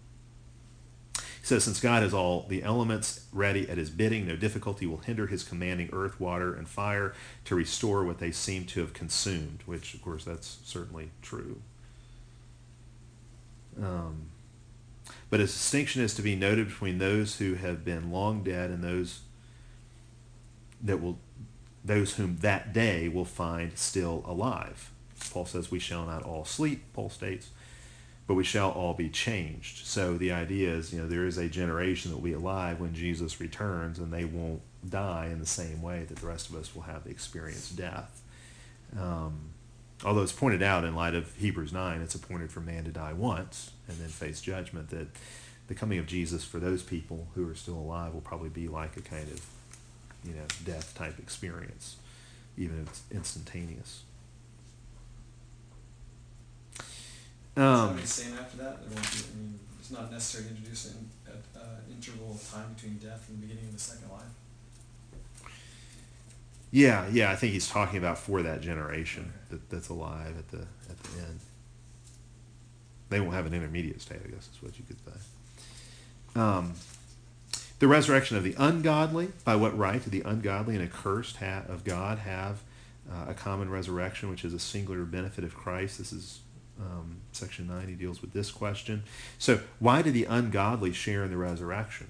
He says, since God has all the elements ready at his bidding, no difficulty will hinder his commanding earth, water, and fire to restore what they seem to have consumed, which, of course, that's certainly true. But a distinction is to be noted between those who have been long dead and those whom that day will find still alive. Paul says, we shall not all sleep, Paul states, but we shall all be changed. So the idea is, there is a generation that will be alive when Jesus returns, and they won't die in the same way that the rest of us will have experienced death. Although it's pointed out in light of Hebrews 9, it's appointed for man to die once and then face judgment, that the coming of Jesus for those people who are still alive will probably be like a kind of, death type experience, even if it's instantaneous. Somebody saying after that, there won't be, it's not necessary to introduce an interval of time between death and the beginning of the second life. Yeah, I think he's talking about for that generation that's alive at the end. They won't have an intermediate state, I guess is what you could say. The resurrection of the ungodly. By what right do the ungodly and accursed of God have a common resurrection, which is a singular benefit of Christ? This is section 9. He deals with this question. So why do the ungodly share in the resurrection?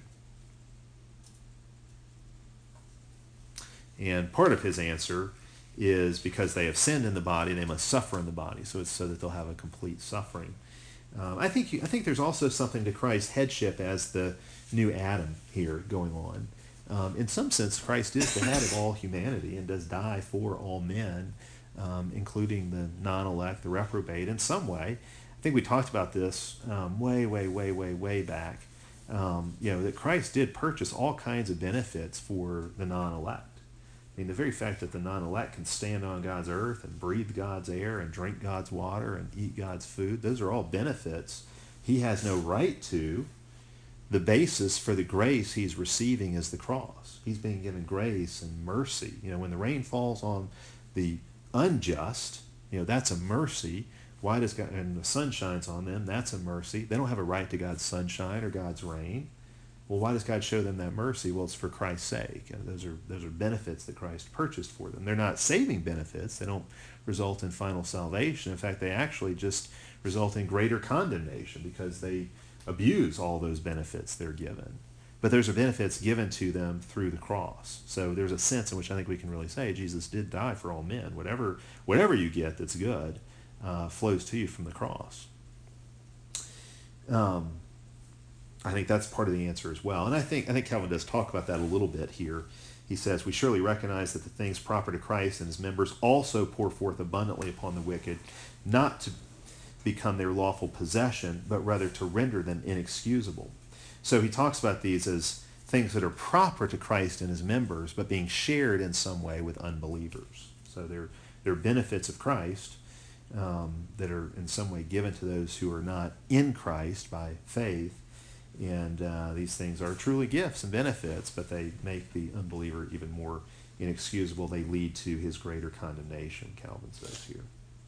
And part of his answer is because they have sinned in the body, they must suffer in the body. So it's so that they'll have a complete suffering. I think there's also something to Christ's headship as the new Adam here going on. In some sense, Christ is the head of all humanity and does die for all men, including the non-elect, the reprobate. In some way, I think we talked about this way back. That Christ did purchase all kinds of benefits for the non-elect. The very fact that the non-elect can stand on God's earth and breathe God's air and drink God's water and eat God's food, those are all benefits he has no right to. The basis for the grace he's receiving is the cross. He's being given grace and mercy. When the rain falls on the unjust, that's a mercy. Why does God, and the sun shines on them, that's a mercy. They don't have a right to God's sunshine or God's rain. Well, why does God show them that mercy? Well, it's for Christ's sake. Those are benefits that Christ purchased for them. They're not saving benefits. They don't result in final salvation. In fact, they actually just result in greater condemnation because they abuse all those benefits they're given. But those are benefits given to them through the cross. So there's a sense in which I think we can really say Jesus did die for all men. Whatever you get that's good flows to you from the cross. I think that's part of the answer as well. And I think Calvin does talk about that a little bit here. He says, we surely recognize that the things proper to Christ and his members also pour forth abundantly upon the wicked, not to become their lawful possession, but rather to render them inexcusable. So he talks about these as things that are proper to Christ and his members, but being shared in some way with unbelievers. So they're benefits of Christ that are in some way given to those who are not in Christ by faith. And these things are truly gifts and benefits, but they make the unbeliever even more inexcusable. They lead to his greater condemnation, Calvin says here.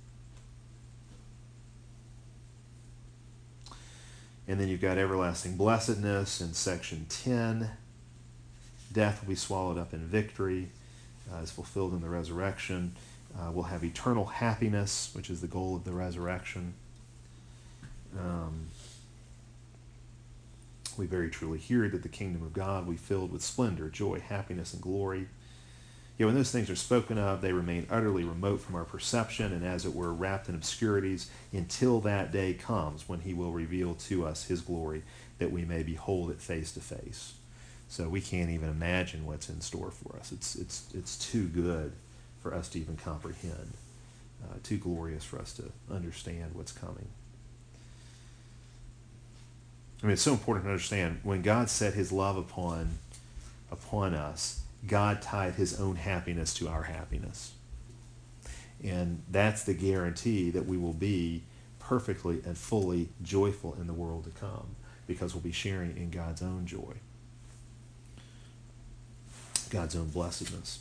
And then you've got everlasting blessedness in section 10. Death will be swallowed up in victory, as fulfilled in the resurrection. We'll have eternal happiness, which is the goal of the resurrection. We very truly hear that the kingdom of God will be filled with splendor, joy, happiness, and glory. Yet when those things are spoken of, they remain utterly remote from our perception and, as it were, wrapped in obscurities until that day comes when he will reveal to us his glory, that we may behold it face to face. So we can't even imagine what's in store for us. It's too good for us to even comprehend, too glorious for us to understand what's coming. I mean, it's so important to understand, when God set his love upon us, God tied his own happiness to our happiness. And that's the guarantee that we will be perfectly and fully joyful in the world to come, because we'll be sharing in God's own joy, God's own blessedness.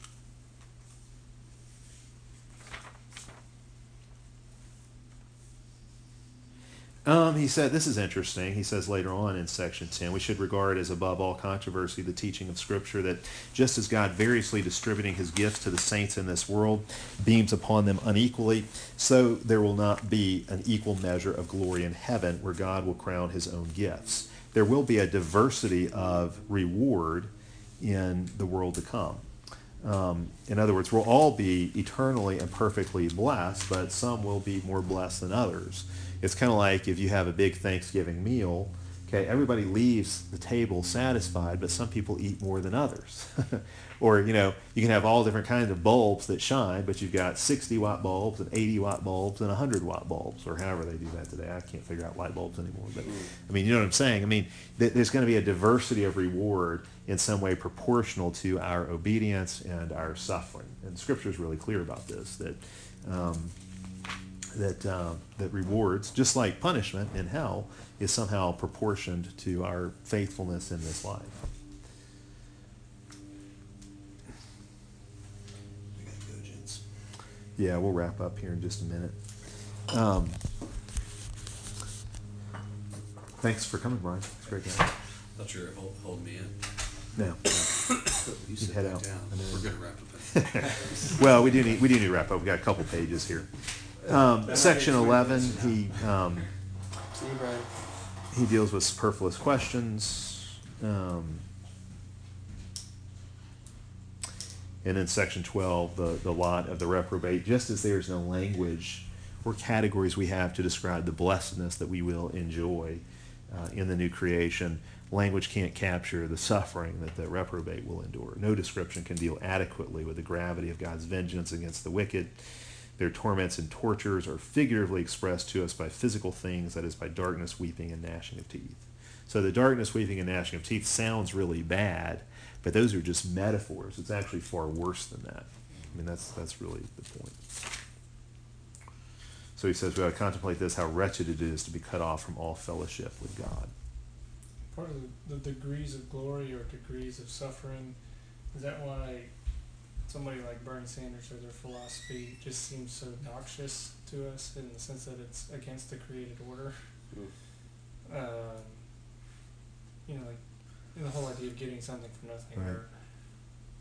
He said, this is interesting. He says later on in section 10, we should regard as above all controversy the teaching of Scripture that just as God variously distributing his gifts to the saints in this world beams upon them unequally, so there will not be an equal measure of glory in heaven where God will crown his own gifts. There will be a diversity of reward in the world to come. In other words, we'll all be eternally and perfectly blessed, but some will be more blessed than others. It's kind of like if you have a big Thanksgiving meal, okay, everybody leaves the table satisfied, but some people eat more than others. Or, you can have all different kinds of bulbs that shine, but you've got 60-watt bulbs and 80-watt bulbs and 100-watt bulbs, or however they do that today. I can't figure out light bulbs anymore. But, you know what I'm saying? There's going to be a diversity of reward in some way proportional to our obedience and our suffering. And Scripture is really clear about this, that rewards, just like punishment in hell, is somehow proportioned to our faithfulness in this life. Yeah, we'll wrap up here in just a minute. Thanks for coming, Brian. It's great to have you. Thought you were holding me in. No. You can head out. down. I know. We're gonna wrap up. Well, we do need to wrap up. We've got a couple pages here. Section 11, See you, Brian. he deals with superfluous questions. And then section 12, the lot of the reprobate, just as there's no language or categories we have to describe the blessedness that we will enjoy in the new creation, language can't capture the suffering that the reprobate will endure. No description can deal adequately with the gravity of God's vengeance against the wicked. Their torments and tortures are figuratively expressed to us by physical things, that is, by darkness, weeping, and gnashing of teeth. So the darkness, weeping, and gnashing of teeth sounds really bad, but those are just metaphors. It's actually far worse than that. That's really the point. So he says we ought to contemplate this, how wretched it is to be cut off from all fellowship with God. Part of the degrees of glory or degrees of suffering, is that why somebody like Bernie Sanders or their philosophy just seems so noxious to us, in the sense that it's against the created order? Like the whole idea of getting something for nothing, Right. or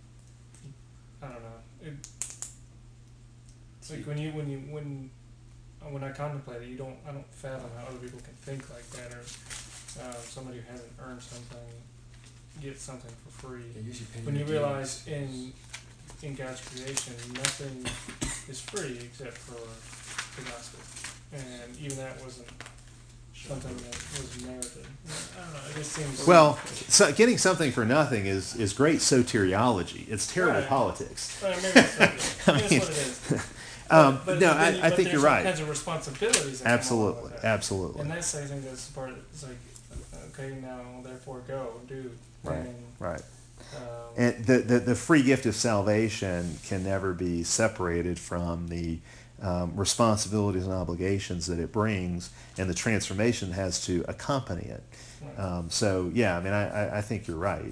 I don't know. It's like when when I contemplate it, I don't fathom how other people can think like that, or somebody who hasn't earned something get something for free. They usually pay When you your realize dues. in God's creation, nothing is free except for the gospel, and even that wasn't something that was merited. I don't know. It just seems Well, so getting something for nothing is great soteriology. It's terrible Right. politics. Maybe it's not I it is mean, what it is. No, I think you're There's all right. kinds of responsibilities. That come along Absolutely, with that. absolutely. And that's, I think, that's the part. It's like, okay, now therefore go do. Right, And, right. um, And the free gift of salvation can never be separated from the responsibilities and obligations that it brings, and the transformation has to accompany it. right. So yeah, I mean, I think you're right.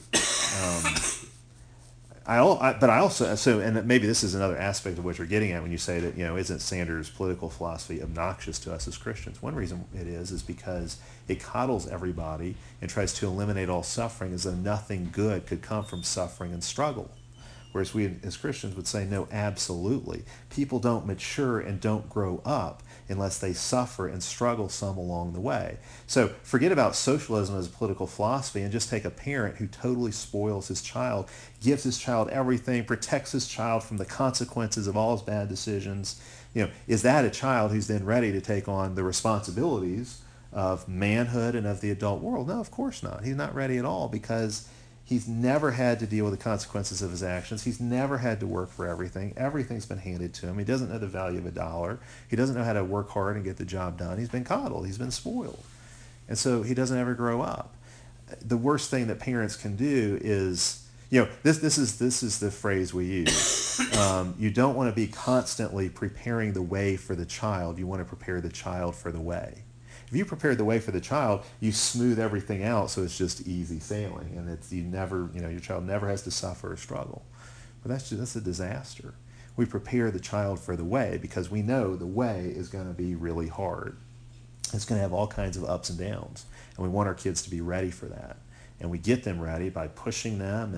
But I also, so, and maybe this is another aspect of what you're getting at when you say that, isn't Sanders' political philosophy obnoxious to us as Christians? One reason it is because it coddles everybody and tries to eliminate all suffering as though nothing good could come from suffering and struggle. Whereas we as Christians would say, no, absolutely. People don't mature and don't grow up unless they suffer and struggle some along the way. So forget about socialism as a political philosophy and just take a parent who totally spoils his child, gives his child everything, protects his child from the consequences of all his bad decisions. Is that a child who's then ready to take on the responsibilities of manhood and of the adult world? No, of course not. He's not ready at all because he's never had to deal with the consequences of his actions. He's never had to work for everything. Everything's been handed to him. He doesn't know the value of a dollar. He doesn't know how to work hard and get the job done. He's been coddled. He's been spoiled. And so he doesn't ever grow up. The worst thing that parents can do is, this is the phrase we use. You don't want to be constantly preparing the way for the child. You want to prepare the child for the way. If you prepare the way for the child, you smooth everything out so it's just easy sailing, and your child never has to suffer or struggle. But that's a disaster. We prepare the child for the way because we know the way is going to be really hard. It's going to have all kinds of ups and downs, and we want our kids to be ready for that. And we get them ready by pushing them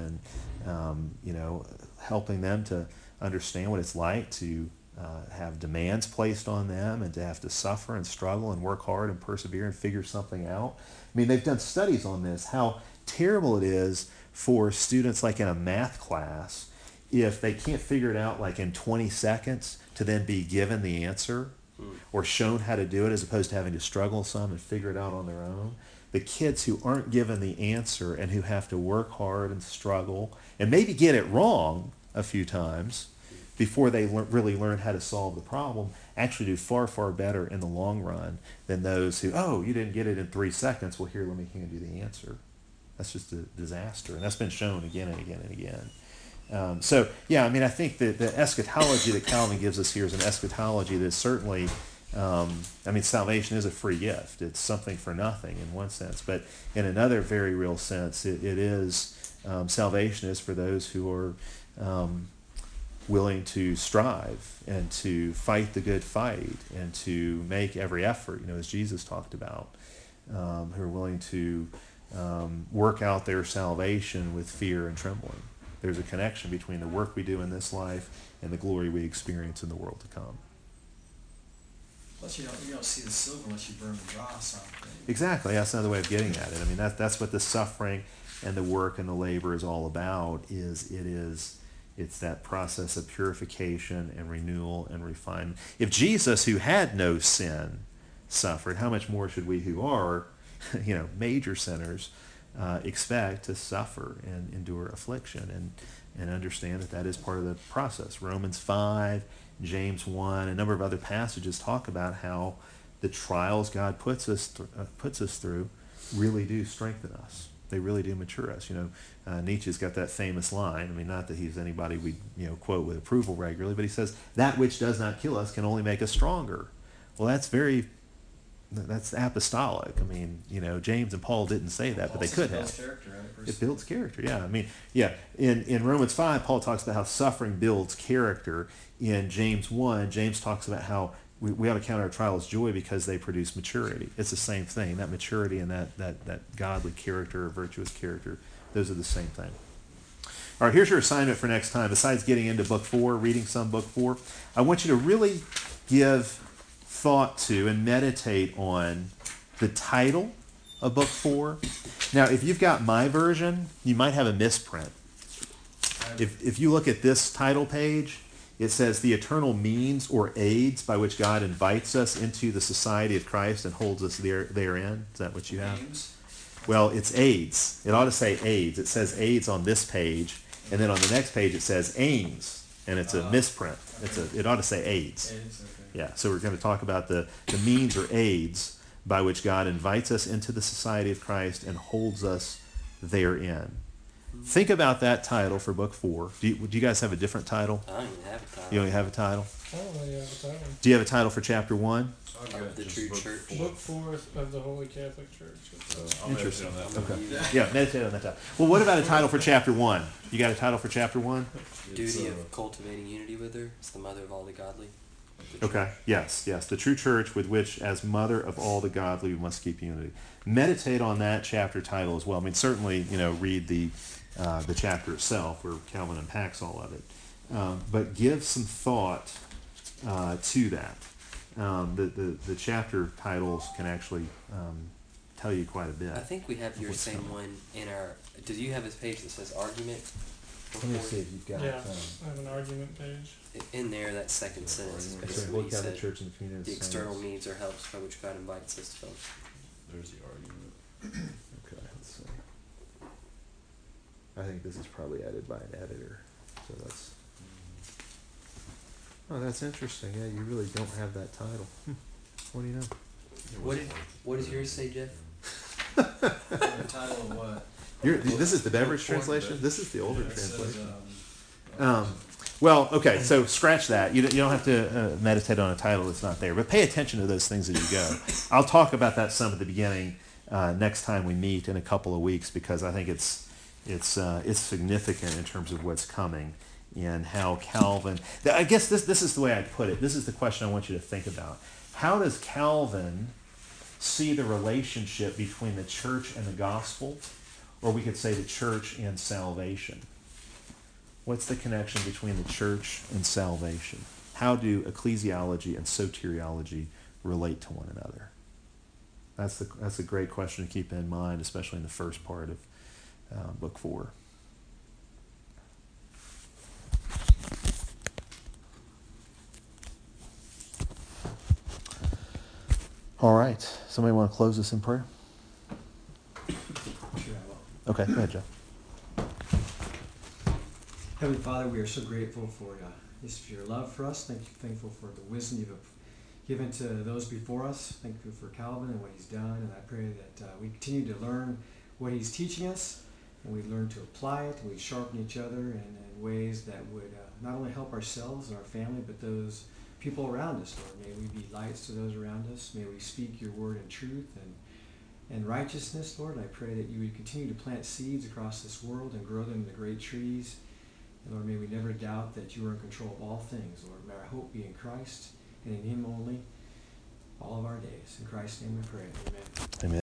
and helping them to understand what it's like to have demands placed on them and to have to suffer and struggle and work hard and persevere and figure something out. I mean, they've done studies on this, how terrible it is for students like in a math class if they can't figure it out like in 20 seconds to then be given the answer or shown how to do it as opposed to having to struggle some and figure it out on their own. The kids who aren't given the answer and who have to work hard and struggle and maybe get it wrong a few times before they really learn how to solve the problem, actually do far, far better in the long run than those who, you didn't get it in 3 seconds. Well, here, let me hand you the answer. That's just a disaster. And that's been shown again and again and again. I think that the eschatology that Calvin gives us here is an eschatology that certainly, salvation is a free gift. It's something for nothing in one sense. But in another very real sense, it is, salvation is for those who are willing to strive and to fight the good fight and to make every effort, as Jesus talked about, who are willing to work out their salvation with fear and trembling. There's a connection between the work we do in this life and the glory we experience in the world to come. Plus, you don't see the silver unless you burn the dross off. Exactly. That's another way of getting at it. I mean, that's what the suffering and the work and the labor is all about. It's that process of purification and renewal and refinement. If Jesus, who had no sin, suffered, how much more should we who are, major sinners, expect to suffer and endure affliction and understand that is part of the process. Romans 5, James 1, a number of other passages talk about how the trials God puts us through really do strengthen us. They really do mature us. Nietzsche's got that famous line. I mean, not that he's anybody we quote with approval regularly, but he says, "That which does not kill us can only make us stronger." Well, that's apostolic. I mean, James and Paul didn't say that, but they could have. It builds character, yeah. I mean, yeah. In Romans 5, Paul talks about how suffering builds character. In James 1, James talks about how we ought to count our trials joy because they produce maturity. It's the same thing. That maturity and that godly character or virtuous character, those are the same thing. All right, here's your assignment for next time. Besides getting into Book 4, reading some Book 4, I want you to really give thought to and meditate on the title of book 4. Now, if you've got my version, you might have a misprint. If you look at this title page, it says the eternal means or aids by which God invites us into the society of Christ and holds us therein. Is that what you have? Names. Well, it's aids. It ought to say aids. It says aids on this page, and then on the next page it says aims, and it's a misprint. It ought to say aids. Aids, okay. Yeah, so we're going to talk about the means or aids by which God invites us into the society of Christ and holds us therein. Think about that title for book 4. Do you guys have a different title? I don't even have a title. You only have a title? I don't really have a title. Do you have a title for chapter 1? Of the true church. Book 4 of the Holy Catholic Church. I'll meditate on that. Okay. Yeah, meditate on that title. Well, what about a title for chapter 1? You got a title for chapter 1? Duty of cultivating unity with her. It's the mother of all the godly. Okay. Yes. The true church with which, as mother of all the godly, we must keep unity. Meditate on that chapter title as well. I mean, certainly, read the chapter itself where Calvin unpacks all of it, but give some thought to that. The chapter titles can actually tell you quite a bit. I think we have your What's same coming? one in our. Do you have this page that says argument? Let me see if you've got Yeah, I have an argument page. In there, that second sentence is Sorry, basically Holy he Catholic said Church and the community of the external saints. means or helps by which God invites us to fellowship. There's the argument. Okay, let's see. I think this is probably added by an editor, so that's. Oh, that's interesting. Yeah, you really don't have that title. What do you know? What does yours say, Jeff? The title of what? This is the Beveridge Book 4, translation. This is the older It says, translation. Well, okay, so scratch that. You don't have to meditate on a title that's not there, but pay attention to those things as you go. I'll talk about that some at the beginning next time we meet in a couple of weeks, because I think it's significant in terms of what's coming and how Calvin. I guess this is the way I'd put it. This is the question I want you to think about. How does Calvin see the relationship between the church and the gospel, or we could say the church and salvation? What's the connection between the church and salvation? How do ecclesiology and soteriology relate to one another? That's a great question to keep in mind, especially in the first part of book 4. All right. Somebody want to close this in prayer? Sure, I will. Okay, go ahead, Jeff. Heavenly Father, we are so grateful for just for your love for us. Thankful for the wisdom you've given to those before us. Thank you for Calvin and what he's done, and I pray that we continue to learn what he's teaching us, and we learn to apply it, and we sharpen each other in ways that would not only help ourselves and our family, but those people around us, Lord. May we be lights to those around us. May we speak your word in truth and righteousness, Lord. And I pray that you would continue to plant seeds across this world and grow them into great trees. And Lord, may we never doubt that you are in control of all things, Lord. May our hope be in Christ and in him only all of our days. In Christ's name we pray. Amen. Amen.